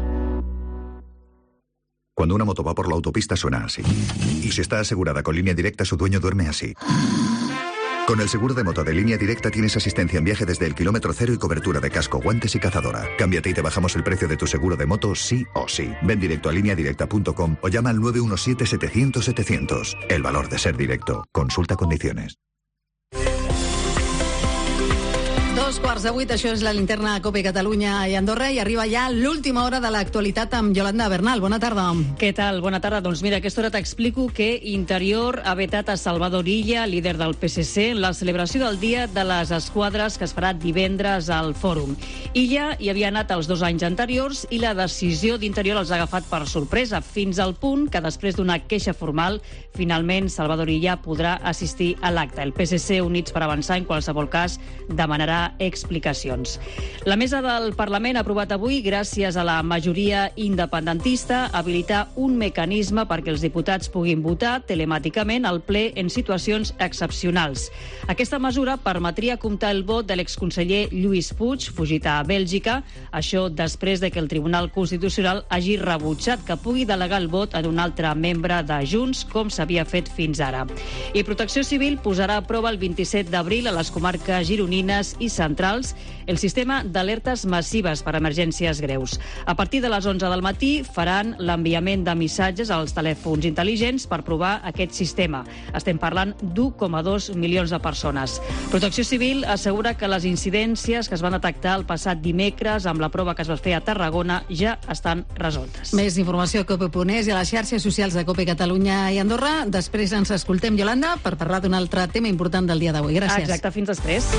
S16: Cuando una moto va por la autopista suena así. Y si está asegurada con Línea Directa, su dueño duerme así. Con el seguro de moto de Línea Directa tienes asistencia en viaje desde el kilómetro cero y cobertura de casco, guantes y cazadora. Cámbiate y te bajamos el precio de tu seguro de moto sí o sí. Ven directo a línea directa punto com o llama al nueve uno siete, setecientos, setecientos. El valor de ser directo. Consulta condiciones.
S1: Dos quarts de vuit, això és la linterna COPE Catalunya i Andorra, i arriba ja l'última hora de l'actualitat amb Yolanda Bernal. Bona tarda.
S17: Què tal? Bona tarda. Doncs mira, a aquesta hora t'explico que Interior ha vetat a Salvador Illa, líder del P S C, en la celebració del Dia de les Esquadres que es farà divendres al Fòrum. Illa hi havia anat els dos anys anteriors i la decisió d'Interior els ha agafat per sorpresa, fins al punt que després d'una queixa formal, finalment Salvador Illa podrà assistir a l'acte. El P S C, Units per Avançar, en qualsevol cas, demanarà explicacions. La mesa del Parlament ha aprovat avui, gràcies a la majoria independentista, habilitar un mecanisme perquè els diputats puguin votar telemàticament al ple en situacions excepcionals. Aquesta mesura permetria comptar el vot de l'exconseller Lluís Puig, fugit a Bèlgica, això després de que el Tribunal Constitucional hagi rebutjat que pugui delegar el vot en un altre membre de Junts, com s'havia fet fins ara. I Protecció Civil posarà a prova el vint-i-set d'abril a les comarques gironines i centrals el sistema d'alertes massives per emergències greus. A partir de les onze del matí faran l'enviament de missatges als telèfons intel·ligents per provar aquest sistema. Estem parlant d'u coma dos milions de persones. Protecció Civil assegura que les incidències que es van detectar el passat dimecres amb la prova que es va fer a Tarragona ja estan resoltes.
S1: Més informació a cope punt es i a les xarxes socials de COPE Catalunya i Andorra. Després ens escoltem, Yolanda, per parlar d'un altre tema important del dia d'avui. Gràcies.
S17: Exacte, fins després.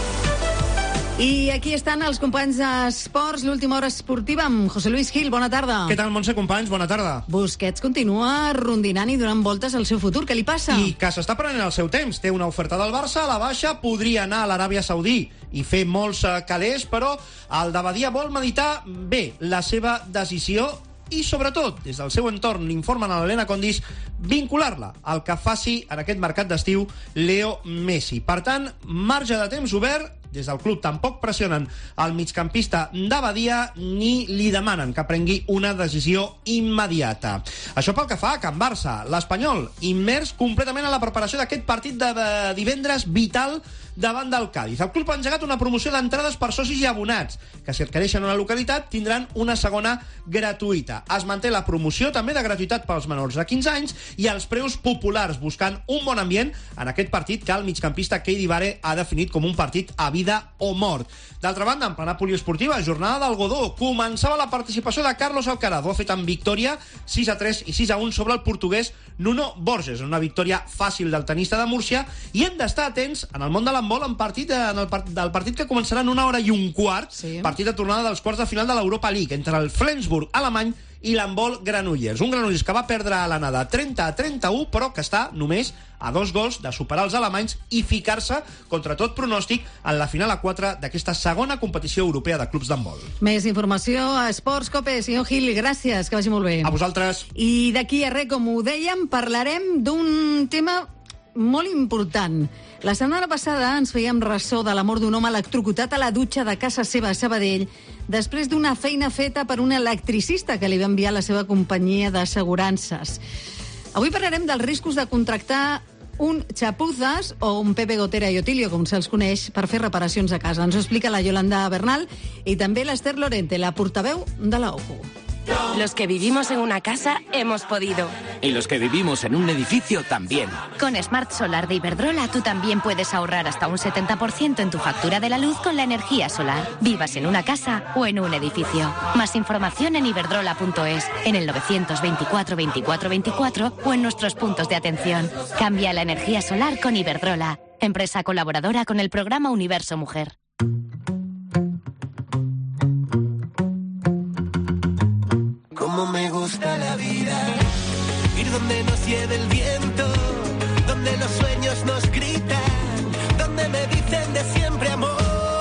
S1: I aquí estan els companys d'esports, l'última hora esportiva amb José Luis Gil. Bona tarda.
S18: Què tal, Montse, companys? Bona tarda.
S1: Busquets continua rondinant i donant voltes al seu futur. Què li passa?
S18: I que s'està prenent el seu temps. Té una oferta del Barça, a la baixa podria anar a l'Aràbia Saudí i fer molts calés, però el de Badia vol meditar bé la seva decisió i, sobretot, des del seu entorn l'informen a l'Helena Condis, vincular-la al que faci en aquest mercat d'estiu Leo Messi. Per tant, marge de temps obert. Des del club tampoc pressionen el migcampista de Badia ni li demanen que prengui una decisió immediata. Això pel que fa a Can Barça. L'Espanyol, immers completament a la preparació d'aquest partit de divendres vital davant del Cádiz. El club ha engegat una promoció d'entrades per socis i abonats, que si adquireixen una localitat tindran una segona gratuïta. Es manté la promoció també de gratuïtat pels menors de quinze anys i els preus populars, buscant un bon ambient en aquest partit que el migcampista Keidi Bare ha definit com un partit a vida o mort. D'altra banda, en plena poliesportiva, jornada del Godó, començava la participació de Carlos Alcaraz. Ho ha fet amb victòria sis a tres i sis a un sobre el portuguès Nuno Borges, una victòria fàcil del tenista de Múrcia, i hem d'estar atents en el món de l'handbol en partit, en el part, del partit que començarà en una hora i un quart, sí. Partit de tornada dels quarts de final de l'Europa League entre el Flensburg alemany i l'handbol Granollers. Un Granollers que va perdre a l'anada trenta a trenta-u, però que està només a dos gols de superar els alemanys i ficar-se, contra tot pronòstic, en la final a quatre d'aquesta segona competició europea de clubs d'handbol.
S1: Més informació a Esports Cope. Senyor Gil, gràcies, que vagi molt bé.
S18: A vosaltres.
S1: I d'aquí a res, com ho dèiem, parlarem d'un tema molt important. La setmana passada ens fèiem ressò de la mort d'un home electrocutat a la dutxa de casa seva a Sabadell després d'una feina feta per un electricista que li va enviar la seva companyia d'assegurances. Avui parlarem dels riscos de contractar un chapuzas o un Pepe Gotera i Otilio, com se'ls coneix, per fer reparacions a casa. Ens ho explica la Yolanda Bernal i també l'Ester Lorente, la portaveu de la O C U.
S6: Los que vivimos en una casa hemos podido.
S19: Y los que vivimos en un edificio también.
S20: Con Smart Solar de Iberdrola tú también puedes ahorrar hasta un setenta por ciento en tu factura de la luz con la energía solar. Vivas en una casa o en un edificio. Más información en iberdrola punto es, en el novecientos veinticuatro veinticuatro veinticuatro o en nuestros puntos de atención. Cambia la energía solar con Iberdrola, empresa colaboradora con el programa Universo Mujer.
S21: Cómo me gusta la vida, ir donde nos lleve el viento, donde los sueños nos gritan, donde me dicen de siempre amor.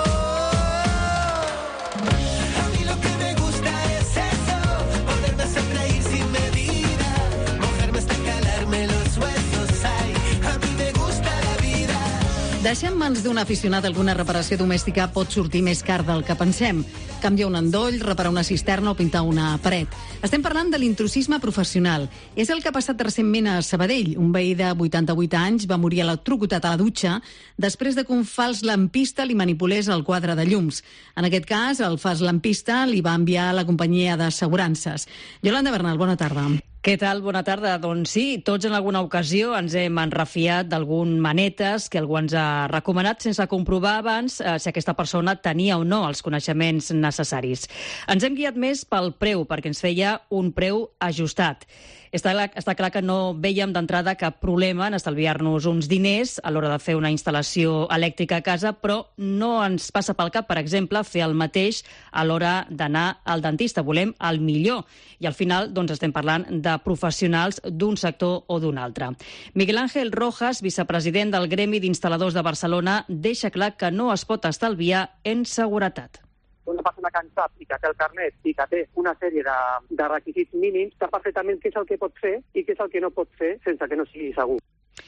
S21: A mí lo que me gusta es eso, poderme sonreír sin medida, mojarme hasta calarme los huesos, ay, a mí me gusta la vida.
S1: Deixar en mans d'un aficionat alguna reparació domèstica pot sortir més car del que pensem. Canviar un endoll, reparar una cisterna o pintar una paret. Estem parlant de l'intrusisme professional. És el que ha passat recentment a Sabadell. Un veí de vuitanta-vuit anys va morir electrocutat a la dutxa després de que un fals lampista li manipulés el quadre de llums. En aquest cas, el fals lampista li va enviar a la companyia d'assegurances. Yolanda Bernal, bona tarda.
S17: Què tal? Bona tarda. Doncs sí, tots en alguna ocasió ens hem enrefiat d'algun manetes que algú ens ha recomanat sense comprovar abans eh, si aquesta persona tenia o no els coneixements necessaris. Ens hem guiat més pel preu, perquè ens feia un preu ajustat. Està clar, està clar que no vèiem d'entrada cap problema en estalviar-nos uns diners a l'hora de fer una instal·lació elèctrica a casa, però no ens passa pel cap, per exemple, fer el mateix a l'hora d'anar al dentista. Volem el millor. I al final doncs, estem parlant de professionals d'un sector o d'un altre. Miguel Ángel Rojas, vicepresident del Gremi d'Instal·ladors de Barcelona, deixa clar que no es pot estalviar en seguretat.
S4: Una persona que en sap i que té el carnet i que té una sèrie de, de requisits mínims sap perfectament què és el que pot fer i què és el que no pot fer sense que no sigui segur.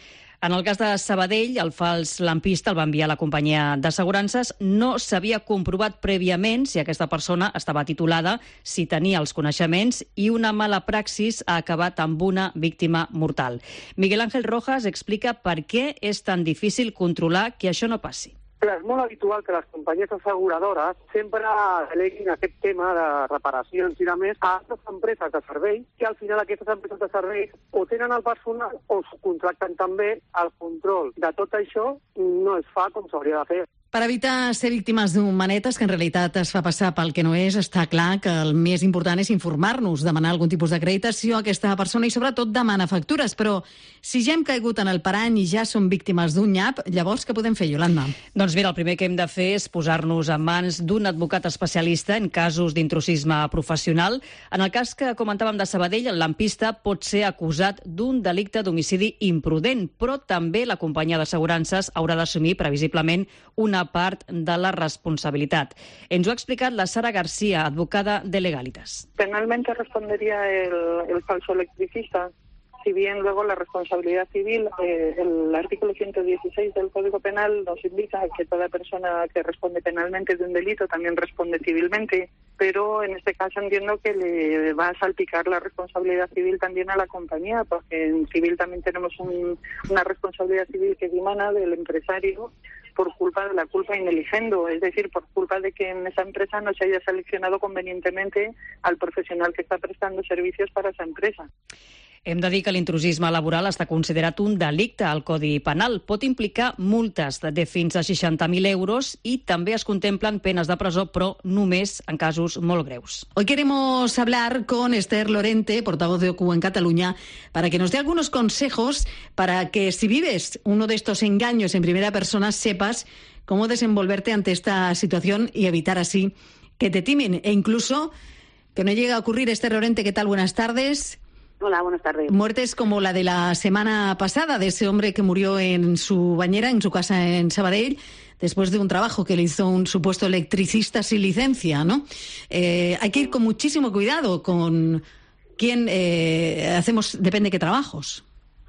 S17: En el cas de Sabadell, el fals lampista el va enviar a la companyia d'assegurances. No s'havia comprovat prèviament si aquesta persona estava titulada, si tenia els coneixements, i una mala praxis ha acabat amb una víctima mortal. Miguel Ángel Rojas explica per què és tan difícil controlar que això no passi.
S4: Clar, és molt habitual que les companyies asseguradores sempre deleguin aquest tema de reparacions i de més a altres empreses de serveis, que al final aquestes empreses de serveis o tenen el personal o contracten també el control. De tot això no es fa com s'hauria de fer.
S1: Per evitar ser víctimes d'un manetes que en realitat es fa passar pel que no és, està clar que el més important és informar-nos, demanar algun tipus d'acreditació a aquesta persona i sobretot demanar factures. Però si ja hem caigut en el parany i ja som víctimes d'un nyap, llavors què podem fer, Iolanda?
S17: Doncs mira, el primer que hem de fer és posar-nos en mans d'un advocat especialista en casos d'intrusisme professional. En el cas que comentàvem de Sabadell, el lampista pot ser acusat d'un delicte d'homicidi imprudent, però també la companyia d'assegurances haurà d'assumir previsiblement una part de la responsabilitat. Ens ho ha explicat la Sara García, advocada de Legalitas.
S11: Penalmente respondería el, el falso electricista, si bien luego la responsabilidad civil, eh, el artículo ciento dieciséis del Código Penal nos indica que toda persona que responde penalmente de un delito también responde civilmente, pero en este caso entiendo que le va a salpicar la responsabilidad civil también a la compañía, porque en civil también tenemos un, una responsabilidad civil que dimana del empresario por culpa de la culpa ineligendo, es decir, por culpa de que en esa empresa no se haya seleccionado convenientemente al profesional que está prestando servicios para esa empresa.
S17: Hem de dir que l'intrusisme laboral està considerat un delicte al Codi Penal. Pot implicar multes de fins a seixanta mil euros i també es contemplen penes de presó, però només en casos molt greus.
S1: Hoy queremos hablar con Esther Lorente, portavoz de O C U en Cataluña, para que nos dé algunos consejos para que si vives uno de estos engaños en primera persona, sepas cómo desenvolverte ante esta situación y evitar así que te timen e incluso que no llegue a ocurrir. Esther Lorente, ¿qué tal? Buenas tardes.
S10: Hola, buenas tardes.
S1: Muertes como la de la semana pasada, de ese hombre que murió en su bañera, en su casa en Sabadell, después de un trabajo que le hizo un supuesto electricista sin licencia, ¿no? Eh, hay que ir con muchísimo cuidado con quién eh, hacemos, depende de qué trabajos.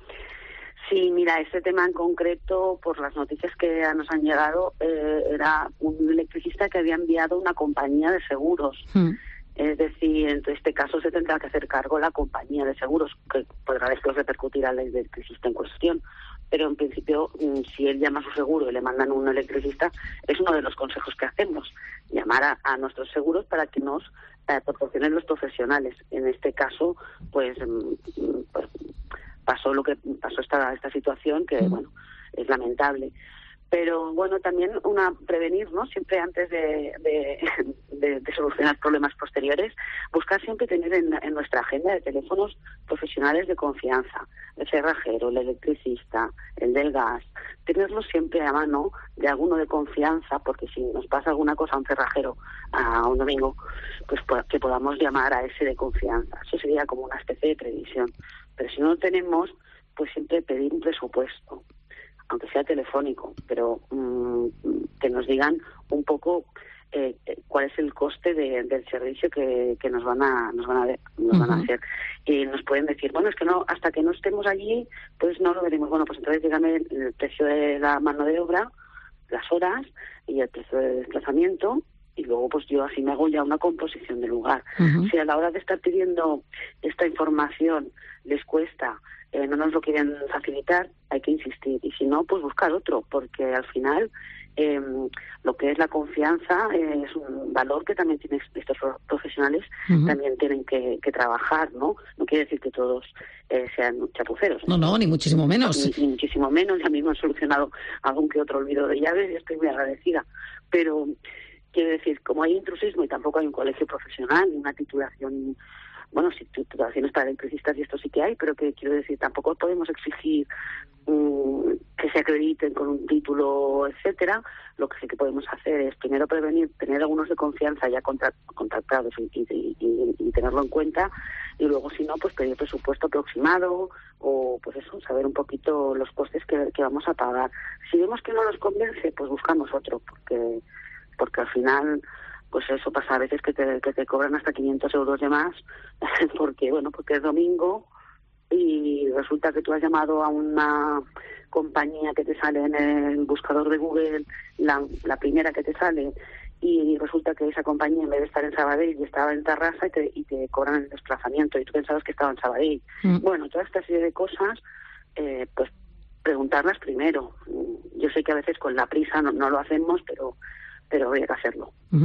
S10: Sí, mira, este tema en concreto, por las noticias que nos han llegado, eh, era un electricista que había enviado una compañía de seguros. Hmm. Es decir, en este caso se tendrá que hacer cargo la compañía de seguros, que podrá después repercutir al electricista en cuestión. Pero en principio, si él llama a su seguro y le mandan un electricista, es uno de los consejos que hacemos, llamar a, a nuestros seguros para que nos eh, proporcionen los profesionales. En este caso, pues, pues pasó lo que pasó esta, esta situación, que bueno, es lamentable. Pero bueno, también una prevenir, ¿no? Siempre antes de, de, de, de solucionar problemas posteriores, buscar siempre tener en, en nuestra agenda de teléfonos profesionales de confianza, el cerrajero, el electricista, el del gas, tenerlos siempre a mano de alguno de confianza, porque si nos pasa alguna cosa a un cerrajero a un domingo, pues que podamos llamar a ese de confianza. Eso sería como una especie de previsión. Pero si no lo tenemos, pues siempre pedir un presupuesto, aunque sea telefónico, pero mmm, que nos digan un poco eh, cuál es el coste de, del servicio que, que nos van a nos van a, nos van a hacer. Y nos pueden decir, bueno, es que no, hasta que no estemos allí, pues no lo veremos. Bueno, pues entonces dígame el, el precio de la mano de obra, las horas y el precio de desplazamiento, y luego pues yo así me hago ya una composición del lugar. Uh-huh. Si a la hora de estar pidiendo esta información les cuesta, eh, no nos lo quieren facilitar, hay que insistir. Y si no, pues buscar otro, porque al final
S7: eh, lo que es la confianza eh, es un valor que también tienen estos profesionales, uh-huh. también tienen que, que trabajar, ¿no? No quiere decir que todos eh, sean chapuceros.
S1: No, no, ni muchísimo menos.
S7: Ni, ni muchísimo menos. Ya mismo han solucionado algún que otro olvido de llaves y estoy muy agradecida. Pero quiero decir, como hay intrusismo y tampoco hay un colegio profesional, una titulación, bueno, sí, titulaciones para electricistas y esto sí que hay, pero que quiero decir, tampoco podemos exigir um, que se acrediten con un título, etcétera. Lo que sí que podemos hacer es primero prevenir, tener algunos de confianza ya contactados y, y, y, y tenerlo en cuenta, y luego si no, pues pedir presupuesto aproximado o pues eso, saber un poquito los costes que, que vamos a pagar. Si vemos que no los convence, pues buscamos otro, porque porque al final pues eso pasa a veces que te, que te cobran hasta quinientos euros de más porque bueno porque es domingo y resulta que tú has llamado a una compañía que te sale en el buscador de Google, la, la primera que te sale, y resulta que esa compañía en vez de estar en Sabadell estaba en Tarrasa y te, y te cobran el desplazamiento y tú pensabas que estaba en Sabadell. Mm. Bueno, toda esta serie de cosas eh, pues preguntarlas primero. Yo sé que a veces con la prisa no, no lo hacemos, pero pero habría que hacerlo.
S1: Uh-huh.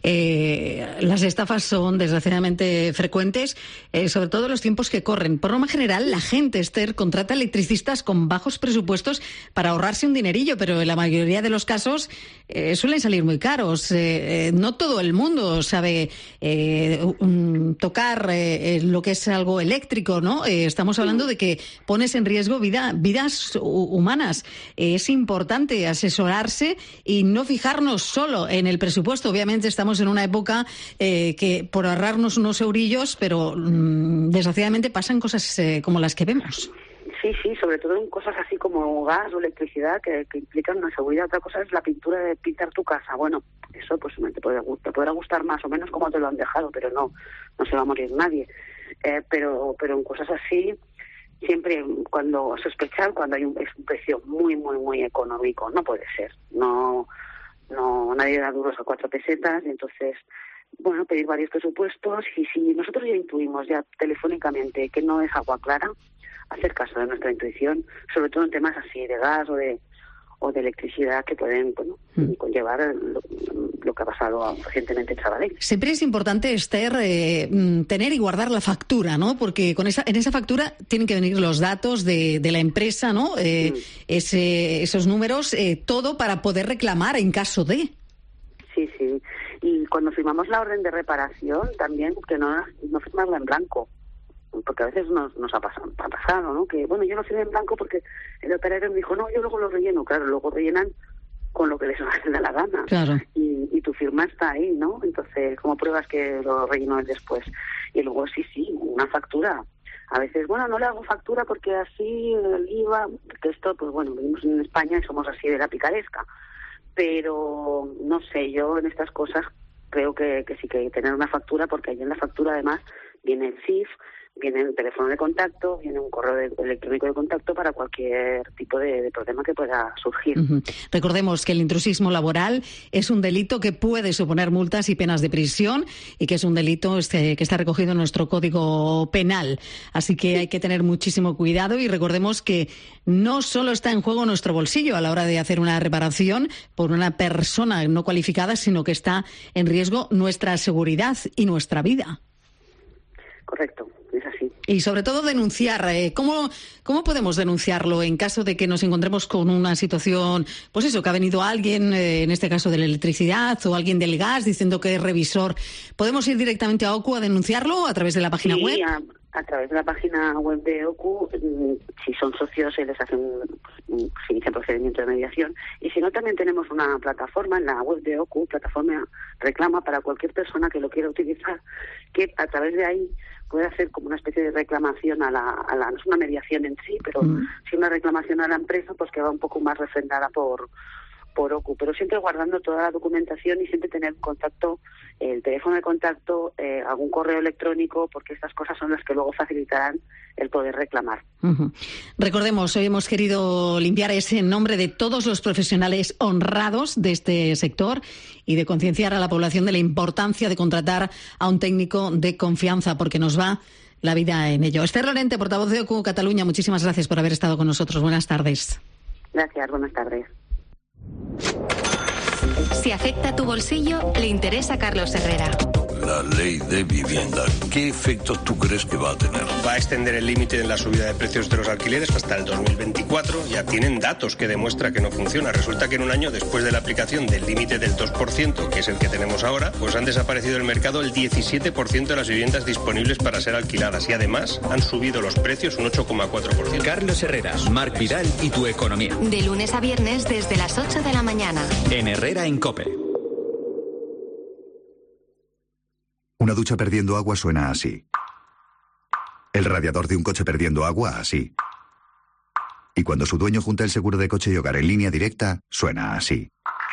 S1: Eh, las estafas son desgraciadamente frecuentes, eh, sobre todo en los tiempos que corren. Por norma general, la gente, Esther, contrata electricistas con bajos presupuestos para ahorrarse un dinerillo, pero en la mayoría de los casos eh, suelen salir muy caros. Eh, eh, no todo el mundo sabe eh, un, tocar eh, lo que es algo eléctrico, ¿no? Eh, estamos hablando de que pones en riesgo vida, vidas humanas. Eh, es importante asesorarse y no fijarnos solo en el presupuesto. Obviamente estamos en una época eh, que por ahorrarnos unos eurillos, pero mmm, desgraciadamente pasan cosas eh, como las que vemos.
S7: Sí, sí, sobre todo en cosas así como gas o electricidad que, que implican una seguridad. Otra cosa es la pintura de pintar tu casa. Bueno, eso pues te, puede, te podrá gustar más o menos como te lo han dejado, pero no, no se va a morir nadie. Eh, pero, pero en cosas así, siempre cuando sospechar, cuando hay un, es un precio muy, muy, muy económico, no puede ser. No... No, nadie da duros a cuatro pesetas, y entonces, bueno, pedir varios presupuestos, y si nosotros ya intuimos ya telefónicamente que no es agua clara, hacer caso de nuestra intuición, sobre todo en temas así de gas o de o de electricidad que pueden, bueno, mm. conllevar lo, lo que ha pasado recientemente en Sabadell.
S1: Siempre es importante, Esther, eh, tener y guardar la factura, ¿no? Porque con esa, en esa factura tienen que venir los datos de, de la empresa, ¿no? Eh, mm. ese, esos números, eh, todo para poder reclamar en caso de...
S7: Sí, sí. Y cuando firmamos la orden de reparación, también que no, no firmarla en blanco, porque a veces nos, nos ha, pasado, ha pasado, ¿no? Que, bueno, yo lo firmé en blanco porque el operario me dijo, no, yo luego lo relleno. Claro, luego rellenan con lo que les da la gana.
S1: Claro.
S7: Y, y tu firma está ahí, ¿no? Entonces, ¿cómo pruebas que lo rellenó él después? Y luego, sí, sí, una factura. A veces, bueno, no le hago factura porque así el I V A, que esto, pues bueno, vivimos en España y somos así de la picaresca. Pero, no sé, yo en estas cosas creo que, que sí que hay que tener una factura, porque ahí en la factura además viene el C I F, viene el teléfono de contacto, viene un correo de, electrónico de contacto para cualquier tipo de, de problema que pueda surgir.
S1: Uh-huh. Recordemos que el intrusismo laboral es un delito que puede suponer multas y penas de prisión, y que es un delito este, que está recogido en nuestro Código Penal. Así que hay que tener muchísimo cuidado, y recordemos que no solo está en juego nuestro bolsillo a la hora de hacer una reparación por una persona no cualificada, sino que está en riesgo nuestra seguridad y nuestra vida.
S7: Correcto, es así.
S1: Y sobre todo denunciar. Eh, ¿cómo, ¿Cómo podemos denunciarlo en caso de que nos encontremos con una situación, pues eso, que ha venido alguien, eh, en este caso de la electricidad, o alguien del gas, diciendo que es revisor? ¿Podemos ir directamente a O C U a denunciarlo a través de la página
S7: sí,
S1: web?
S7: A, a través de la página web de O C U, si son socios, se les hace un, se inicia procedimiento de mediación. Y si no, también tenemos una plataforma en la web de O C U, plataforma Reclama, para cualquier persona que lo quiera utilizar, que a través de ahí puede hacer como una especie de reclamación a la, a la no es una mediación en sí, pero mm. sí una reclamación a la empresa, pues que va un poco más refrendada por por O C U, pero siempre guardando toda la documentación y siempre tener contacto, el teléfono de contacto, eh, algún correo electrónico, porque estas cosas son las que luego facilitarán el poder reclamar.
S1: Uh-huh. Recordemos, hoy hemos querido limpiar ese nombre de todos los profesionales honrados de este sector y de concienciar a la población de la importancia de contratar a un técnico de confianza, porque nos va la vida en ello. Esther Lorente, portavoz de O C U Cataluña, muchísimas gracias por haber estado con nosotros. Buenas tardes.
S7: Gracias, buenas tardes.
S20: Si afecta tu bolsillo, le interesa a Carlos Herrera.
S5: La ley de vivienda, ¿qué efecto tú crees que va a tener?
S22: Va a extender el límite en la subida de precios de los alquileres hasta el dos mil veinticuatro. Ya tienen datos que demuestran que no funciona. Resulta que en un año después de la aplicación del límite del dos por ciento, que es el que tenemos ahora, pues han desaparecido del mercado el diecisiete por ciento de las viviendas disponibles para ser alquiladas y además han subido los precios un ocho coma cuatro por ciento.
S15: Carlos Herreras, Marc Vidal y tu economía.
S20: De lunes a viernes desde las ocho de la mañana.
S15: En Herrera en COPE.
S16: Una ducha perdiendo agua suena así. El radiador de un coche perdiendo agua así. Y cuando su dueño junta el seguro de coche y hogar en línea directa, suena así.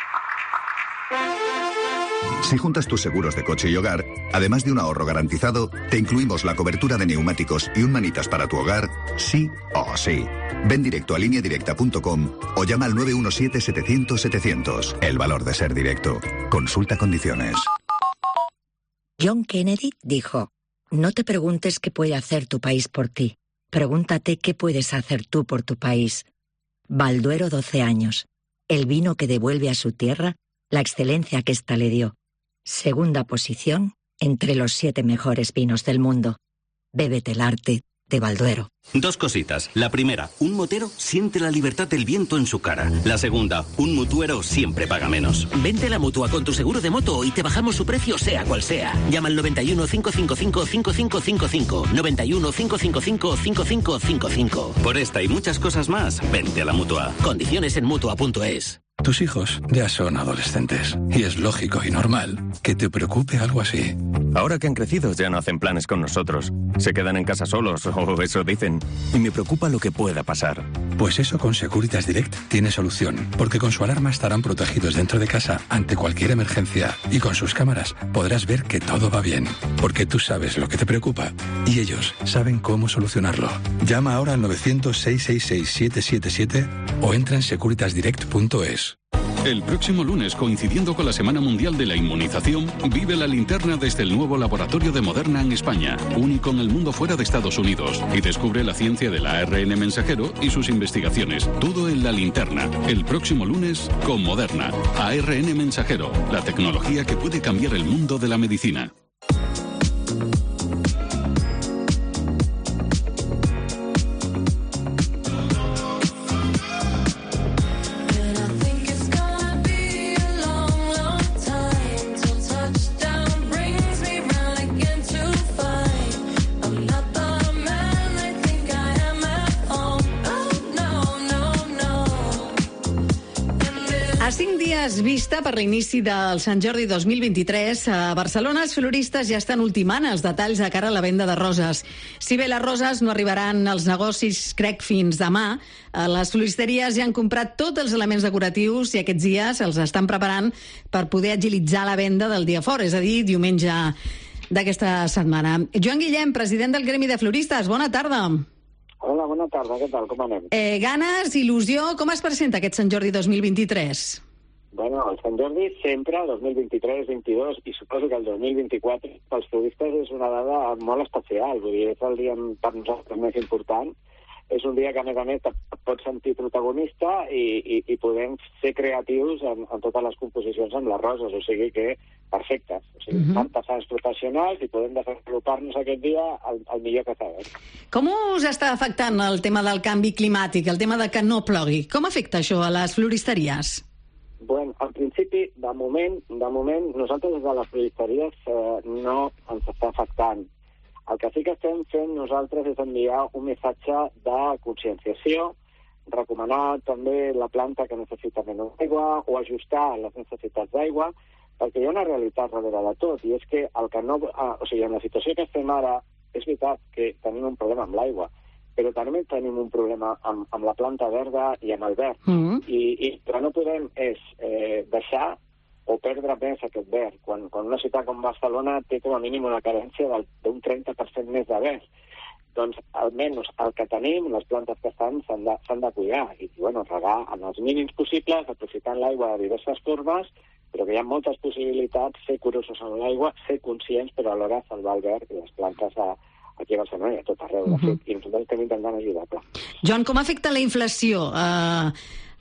S16: Si juntas tus seguros de coche y hogar, además de un ahorro garantizado, te incluimos la cobertura de neumáticos y un manitas para tu hogar, sí o sí. Ven directo a línea directa punto com o llama al nueve uno siete, setecientos, setecientos. El valor de ser directo. Consulta condiciones.
S23: John Kennedy dijo, no te preguntes qué puede hacer tu país por ti. Pregúntate qué puedes hacer tú por tu país. Balduero doce años. El vino que devuelve a su tierra la excelencia que ésta le dio. Segunda posición entre los siete mejores vinos del mundo. Bébete el arte de Balduero.
S24: Dos cositas. La primera, un motero siente la libertad del viento en su cara. La segunda, un mutuero siempre paga menos.
S25: Vente a la Mutua con tu seguro de moto y te bajamos su precio sea cual sea. Llama al noventa y uno, cincuenta y cinco, cincuenta y cinco cincuenta y cinco. noventa y uno, cincuenta y cinco, cincuenta y cinco cincuenta y cinco.
S24: Por esta y muchas cosas más, vente a la Mutua.
S25: Condiciones en Mutua punto es.
S26: Tus hijos ya son adolescentes y es lógico y normal que te preocupe algo así.
S27: Ahora que han crecido ya no hacen planes con nosotros. Se quedan en casa solos, o eso dicen. Y me preocupa lo que pueda pasar.
S26: Pues eso con Securitas Direct tiene solución, porque con su alarma estarán protegidos dentro de casa ante cualquier emergencia y con sus cámaras podrás ver que todo va bien, porque tú sabes lo que te preocupa y ellos saben cómo solucionarlo. Llama ahora al novecientos, seiscientos sesenta y seis, siete siete siete o entra en securitas direct punto es.
S28: El próximo lunes, coincidiendo con la Semana Mundial de la Inmunización, vive la linterna desde el nuevo laboratorio de Moderna en España, único en el mundo fuera de Estados Unidos, y descubre la ciencia del A R N mensajero y sus investigaciones. Todo en la linterna. El próximo lunes, con Moderna. A R N mensajero, la tecnología que puede cambiar el mundo de la medicina.
S1: Vista per l'inici del Sant Jordi dos mil vint-i-tres, a Barcelona els floristes ja estan ultimant els detalls de cara a la venda de roses. Si bé les roses no arribaran als negocis, crec, fins demà, les floristeries ja han comprat tots els elements decoratius i aquests dies els estan preparant per poder agilitzar la venda del dia fora, és a dir, diumenge d'aquesta setmana. Joan Guillem, president del Gremi de Floristes, bona tarda.
S29: Hola, bona tarda, què tal, com anem?
S1: Eh, ganes, il·lusió, com es presenta aquest Sant Jordi dos mil vint-i-tres?
S29: Bueno, el Sant Jordi sempre, dos mil vint-i-tres, vint-i-dos, i suposo que el dos mil vint-i-quatre, pels turistes és una dada molt especial. Vull dir, és el dia per nosaltres més important. És un dia que, a més a més, et pots sentir protagonista i, i, i podem ser creatius en, en totes les composicions amb les roses, o sigui que perfectes. O sigui, uh-huh. artesans professionals i podem desenvolupar-nos aquest dia el, el millor que sabem.
S1: Com us està afectant el tema del canvi climàtic, el tema de que no plogui? Com afecta això a les floristeries?
S29: Bueno, al principi, de moment, de moment nosaltres des de les floristeries eh, no ens està afectant. El que sí que estem fent nosaltres és enviar un missatge de conscienciació, recomanar també la planta que necessita menys aigua o ajustar les necessitats d'aigua, perquè hi ha una realitat darrere de tot, i és que el que no, ah, o sigui, en la situació que estem ara, és veritat que tenim un problema amb l'aigua, però també tenim un problema amb, amb la planta verda i amb el verd. Mm-hmm. I, i el que no podem és eh, deixar o perdre més aquest verd, quan, quan una ciutat com Barcelona té com a mínim una carència del, d'un trenta per cent més de verd. Doncs almenys el que tenim, les plantes que estan, s'han de, s'han de cuidar i bueno, regar en els mínims possibles, aprofitant l'aigua de diverses formes, però que hi ha moltes possibilitats, ser curosos amb l'aigua, ser conscients, però alhora salvar el verd i les plantes a aquí a Barcelona i a tot arreu, de fet, uh-huh. i nosaltres estem intentant ajudar-la.
S1: Joan, com afecta la inflació eh,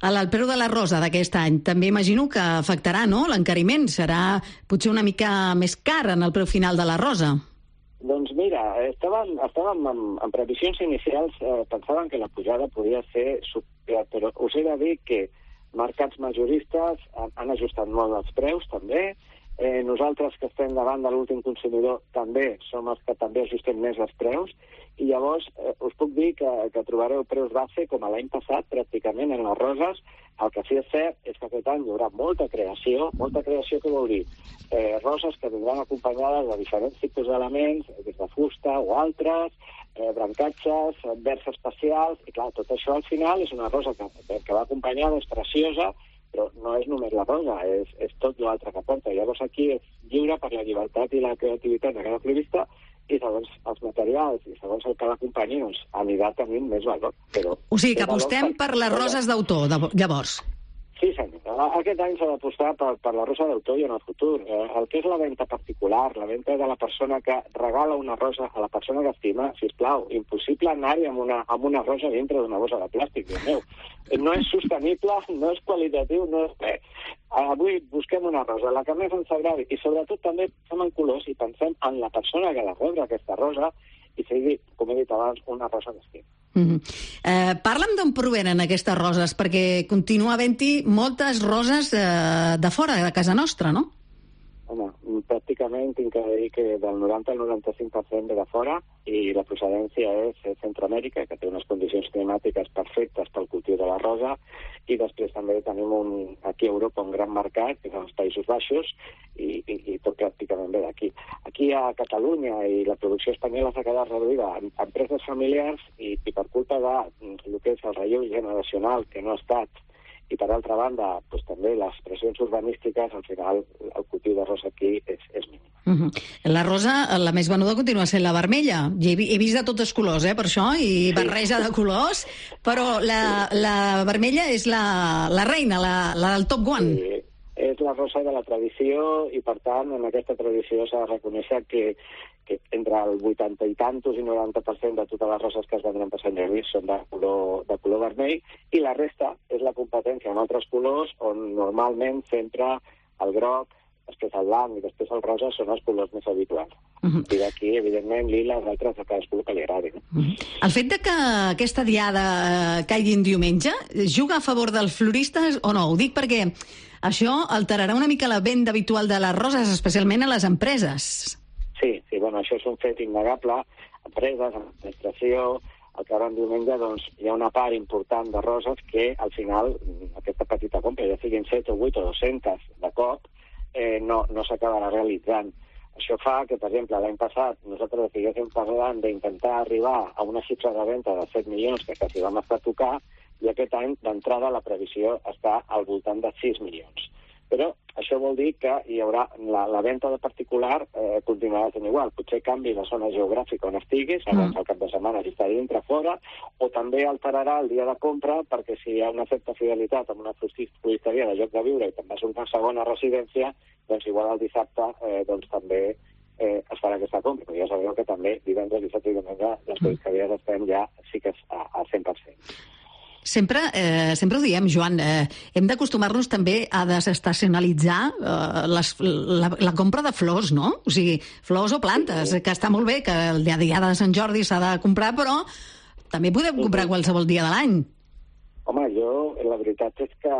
S1: El preu de la rosa d'aquest any també imagino que afectarà, no?, l'encariment. Serà potser una mica més car en el preu final de la rosa.
S29: Doncs mira, estàvem, estàvem en, en previsions inicials, eh, pensaven que la pujada podia ser superior, però us he de dir que mercats majoristes han, han ajustat molt els preus, també. Eh, nosaltres, que estem davant de l'últim consumidor, també som els que també ajustem més els preus, i llavors eh, us puc dir que, que trobareu preus base com a l'any passat, pràcticament, en les roses. El que sí és cert és que aquest any hi haurà molta creació, molta creació que vol dir eh, roses que vindran acompanyades de diferents tipus d'elements, des de fusta o altres, eh, brancatges, vers especials, i clar, tot això al final és una rosa que, que va acompanyada, és preciosa, però no és només la rosa, és, és tot l'altre que porta. Llavors aquí és lliure per la llibertat i la creativitat de cada florista, i segons els materials i segons el que l'acompanyi, doncs anirà tenint més valor. Però
S1: o sigui que apostem per les roses d'autor, llavors.
S29: Sí, senyor. Aquest any s'ha d'apostar per, per la rosa d'autor i en el futur. Eh, el que és la venda particular, la venda de la persona que regala una rosa a la persona que estima, sisplau, impossible anar-hi amb una, amb una rosa dintre d'una bossa de plàstic, Déu meu. No és sostenible, no és qualitatiu, no és res. Avui busquem una rosa, la que més ens agradi, i sobretot també pensem en colors i pensem en la persona que la rebre aquesta rosa i sigui, com he dit abans, una rosa d'estima.
S1: Mm-hmm. eh, parla'm d'on provenen aquestes roses, perquè continua havent-hi moltes roses eh, de fora, de casa nostra, no?
S29: Home, pràcticament tinc que dir que del noranta al noranta-cinc per cent ve de fora, i la procedència és Centroamèrica, que té unes condicions climàtiques perfectes pel cultiu de la rosa, i després també tenim un, aquí a Europa un gran mercat, que són els Països Baixos, i, i, i tot pràcticament ve d'aquí. Aquí a Catalunya i la producció espanyola s'ha quedat reduïda a empreses familiars, i, i per culpa de el que és el relleu generacional que no ha estat, i per altra banda, doncs, també les pressions urbanístiques, al final el cultiu de rosa aquí és, és mínim.
S1: Uh-huh. La rosa, la més venuda continua sent la vermella. He, he vist de tots els colors, eh, per això, i barreja de colors, però la, la vermella és la, la reina, la, la del top one.
S29: Sí, és la rosa de la tradició, i per tant, en aquesta tradició s'ha de reconèixer que que entre el vuitanta i tantos i noranta per cent de totes les roses que es vendran per Sant Jordi són de color, de color vermell, i la resta és la competència en altres colors, on normalment sempre el groc, després el blanc i després el rosa són els colors més habituals. Uh-huh. I d'aquí, evidentment, lila, els altres de cadascú que li agradi. No?
S1: Uh-huh. El fet de que aquesta diada eh, caigui en diumenge juga a favor dels floristes o no? Ho dic perquè això alterarà una mica la venda habitual de les roses, especialment a les empreses.
S29: Sí, sí, bueno, això és un fet innegable. Empreses, administració, el que ara en diumenge, doncs, hi ha una part important de roses que, al final, aquesta petita compra, ja siguin set o vuit o dos-centes de cop, eh, no, no s'acabarà realitzant. Això fa que, per exemple, l'any passat nosaltres estiguéssim parlant d'intentar arribar a una xifra de venda de set milions, que quasi vam estar a tocar, i aquest any, d'entrada, la previsió està al voltant de sis milions. Però això vol dir que hi haurà la, la venda de particular eh, continuarà sent igual. Potser canvi la zona geogràfica on estiguis, segons el cap de setmana si està dintre fora, o també alterarà el dia de compra, perquè si hi ha una certa fidelitat amb una floristeria de lloc de viure i també és una segona residència, doncs igual el dissabte eh, doncs també eh, es farà aquesta compra. Però ja sabeu que també divendres, dissabte i diumenge les floristeries estem ja sí que és al cent per cent.
S1: Sempre, eh, sempre ho diem, Joan, eh, hem d'acostumar-nos també a desestacionalitzar eh, les, la, la compra de flors, no? O sigui, flors o plantes, que està molt bé que el dia, dia de Sant Jordi s'ha de comprar, però també podem comprar qualsevol dia de l'any.
S29: Home, jo, la veritat és que,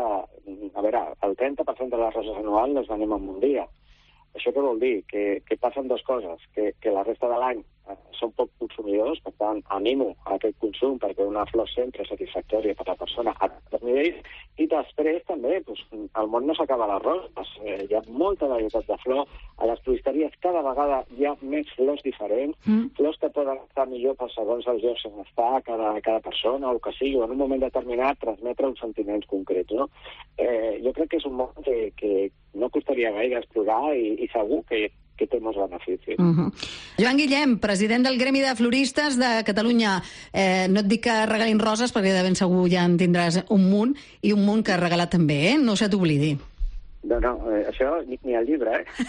S29: a veure, el trenta per cent de les roses anuals les venim en un dia. Això què vol dir? Que, que passen dues coses, que, que la resta de l'any eh, són poc consumidors, per tant, animo a aquest consum perquè una flor sempre és satisfactòria per la persona a tots nivells, i després també, doncs, el món no s'acaba les roses, eh, hi ha molta varietat de flor, a les floristeries cada vegada hi ha més flors diferents, mm. flors que poden estar millor per segons els llocs on està cada, cada persona, o que sigui, o en un moment determinat transmetre uns sentiments concrets, no? Eh, jo crec que és un món que, que no costaria gaire explorar i, i segur que, que té molts beneficis. Uh-huh.
S1: Joan Guillem, president del Gremi de Floristes de Catalunya. Eh, no et dic que regalin roses, perquè de ben segur ja en tindràs un munt, i un munt que has regalat també, eh? No se t'oblidi.
S29: No, no, eh, això ni, ni el llibre, eh?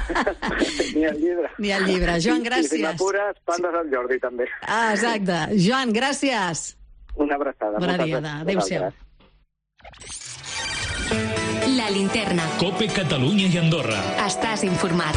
S29: ni el llibre.
S1: Ni el llibre. Joan, gràcies.
S29: I si m'apures, pan de Sant Jordi, també.
S1: Ah, exacte. Joan, gràcies.
S29: Una abraçada.
S1: Bona diada. Adéu-siau.
S20: La Linterna.
S2: COPE Catalunya i Andorra.
S20: Estàs informat.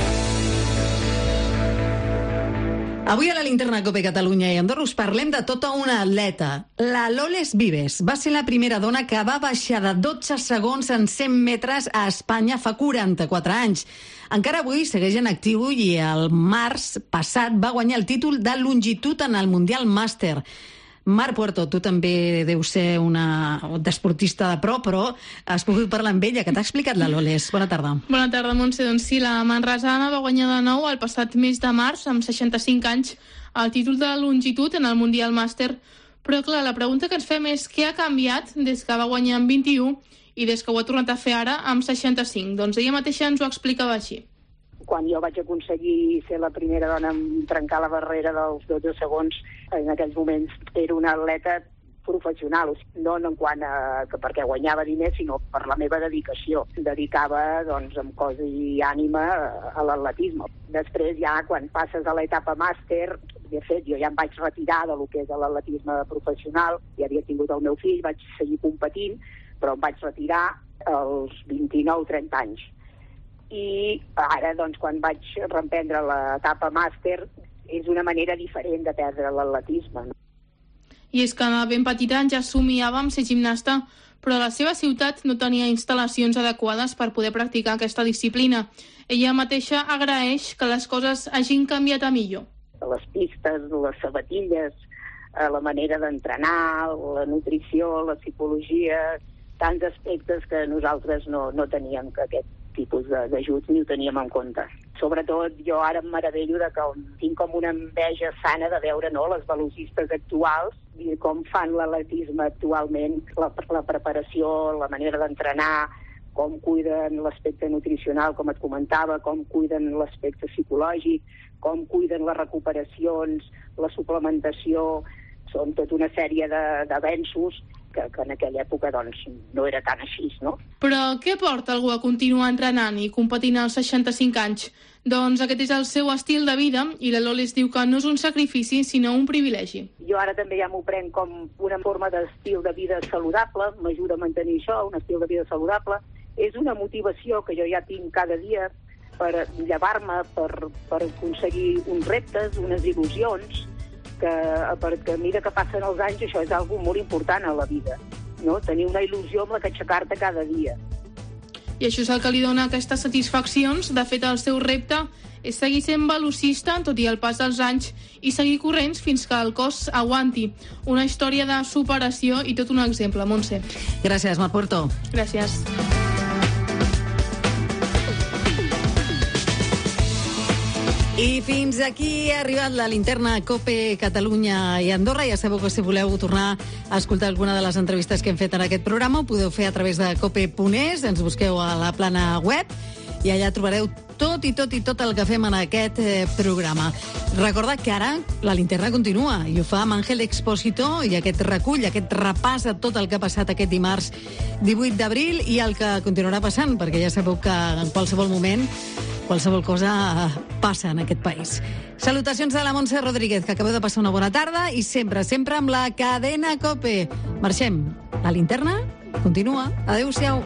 S1: Avui a la Linterna COPE Catalunya i Andorra us parlem de tota una atleta. La Loles Vives va ser la primera dona que va baixar de dotze segons en cent metres a Espanya fa quaranta-quatre anys. Encara avui segueix en actiu i el març passat va guanyar el títol de longitud en el Mundial Màster. Mar Puerto, tu també deus ser una desportista de pro, però has pogut parlar amb ella, que t'ha explicat la Loles. Bona tarda.
S3: Bona tarda, Montse. Doncs sí, la manresana va guanyar de nou el passat mes de març, amb seixanta-cinc anys, el títol de longitud en el Mundial Màster. Però, clar, la pregunta que ens fem és què ha canviat des que va guanyar amb vint-i-u i des que ho ha tornat a fer ara amb seixanta-cinc. Doncs ella mateixa ens ho explicava així.
S6: Quan jo vaig aconseguir ser la primera dona en trencar la barrera dels dotze segons, en aquells moments era una atleta professional, no en quant a que perquè guanyava diners, sinó per la meva dedicació. Em dedicava, doncs, amb cos i ànima a l'atletisme. Després, ja, quan passes a l'etapa màster, de fet, jo ja em vaig retirar de lo que és l'atletisme professional, ja havia tingut el meu fill, vaig seguir competint, però em vaig retirar als vint-i-nou trenta anys. I ara, doncs, quan vaig reemprendre l'etapa màster, és una manera diferent de perdre l'atletisme. No?
S3: I és que ben petita ja somiava amb ser gimnasta, però la seva ciutat no tenia instal·lacions adequades per poder practicar aquesta disciplina. Ella mateixa agraeix que les coses hagin canviat a millor.
S6: Les pistes, les sabatilles, la manera d'entrenar, la nutrició, la psicologia, tants aspectes que nosaltres no, no teníem que aquest tipus d'ajuts ni ho teníem en compte. Sobretot jo ara em meravello de que tinc com una enveja sana de veure, no, les velocistes actuals i com fan l'atletisme actualment, la, la preparació, la manera d'entrenar, com cuiden l'aspecte nutricional, com et comentava, com cuiden l'aspecte psicològic, com cuiden les recuperacions, la suplementació. Són tota una sèrie d'avenços que, que en aquella època doncs, no era tan així, no?
S3: Però què porta algú a continuar entrenant i competint als seixanta-cinc anys? Doncs aquest és el seu estil de vida i la Loles diu que no és un sacrifici, sinó un privilegi.
S6: Jo ara també ja m'ho prenc com una forma d'estil de vida saludable, m'ajuda a mantenir això, un estil de vida saludable. És una motivació que jo ja tinc cada dia per llevar-me, per, per aconseguir uns reptes, unes il·lusions, que perquè a mesura que passen els anys això és algo molt important a la vida, no? Tenir una il·lusió amb la que aixecar-te cada dia.
S3: I això és el que li dona aquestes satisfaccions. De fet, el seu repte és seguir sent velocista, tot i el pas dels anys, i seguir corrents fins que el cos aguanti. Una història de superació i tot un exemple, Montse.
S1: Gràcies, Mar Puerto.
S3: Gràcies.
S1: I fins aquí ha arribat la Linterna COPE Catalunya i Andorra. Ja sabeu que si voleu tornar a escoltar alguna de les entrevistes que hem fet en aquest programa ho podeu fer a través de cope punt es, ens busqueu a la plana web i allà trobareu tot i tot i tot el que fem en aquest eh, programa. Recordad que ara la Linterna continua i ho fa amb Àngel Expósito i aquest recull, aquest repàs a tot el que ha passat aquest dimarts divuit d'abril i el que continuarà passant, perquè ja sabeu que en qualsevol moment qualsevol cosa passa en aquest país. Salutacions de la Montse Rodríguez, que acabeu de passar una bona tarda i sempre, sempre amb la cadena COPE. Marxem. La Linterna continua. Adéu-siau.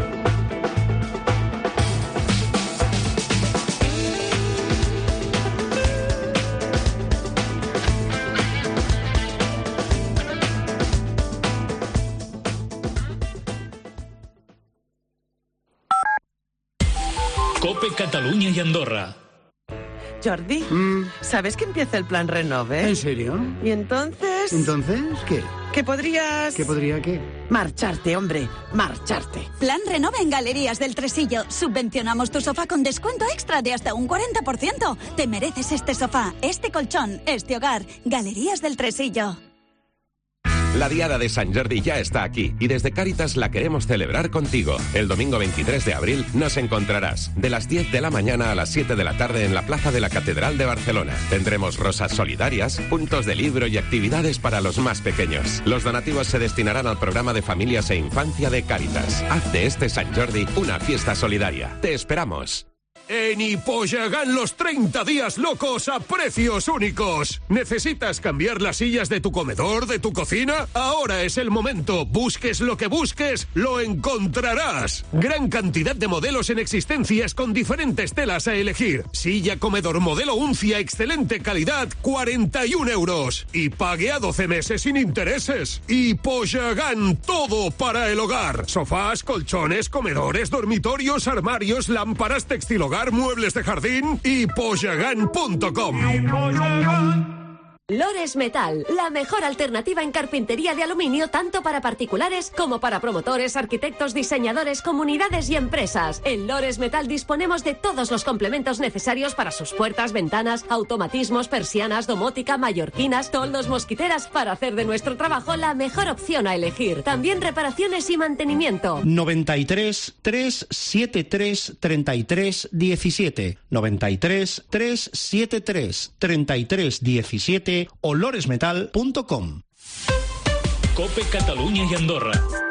S2: COPE Catalunya y Andorra.
S8: Jordi, mm. ¿sabes que empieza el plan Renove?
S9: ¿En serio?
S8: ¿Y entonces?
S9: ¿Entonces qué?
S8: ¿Que podrías...?
S9: ¿Qué podría qué?
S8: Marcharte, hombre, marcharte.
S12: Plan Renove en Galerías del Tresillo. Subvencionamos tu sofá con descuento extra de hasta un cuarenta por ciento. Te mereces este sofá, este colchón, este hogar. Galerías del Tresillo.
S13: La Diada de Sant Jordi ya está aquí y desde Cáritas la queremos celebrar contigo. El domingo veintitrés de abril nos encontrarás de las diez de la mañana a las siete de la tarde en la Plaza de la Catedral de Barcelona. Tendremos rosas solidarias, puntos de libro y actividades para los más pequeños. Los donativos se destinarán al programa de familias e infancia de Cáritas. Haz de este Sant Jordi una fiesta solidaria. ¡Te esperamos!
S4: En Hippoyagán los treinta días locos a precios únicos. ¿Necesitas cambiar las sillas de tu comedor, de tu cocina? Ahora es el momento. Busques lo que busques, lo encontrarás. Gran cantidad de modelos en existencias con diferentes telas a elegir. Silla comedor modelo Uncia, excelente calidad, cuarenta y un euros. Y pague a doce meses sin intereses. Hippoyagán, todo para el hogar. Sofás, colchones, comedores, dormitorios, armarios, lámparas, textil hogar, muebles de jardín. Hippoyagán punto com.
S9: Lores Metal, la mejor alternativa en carpintería de aluminio tanto para particulares como para promotores, arquitectos, diseñadores, comunidades y empresas. En Lores Metal disponemos de todos los complementos necesarios para sus puertas, ventanas, automatismos, persianas, domótica, mallorquinas, toldos, mosquiteras, para hacer de nuestro trabajo la mejor opción a elegir. También reparaciones y mantenimiento.
S10: noventa y tres, trescientos setenta y tres, treinta y tres, diecisiete. noventa y tres, trescientos setenta y tres, treinta y tres, diecisiete o loresmetal punto com.
S2: Cope Catalunya y Andorra.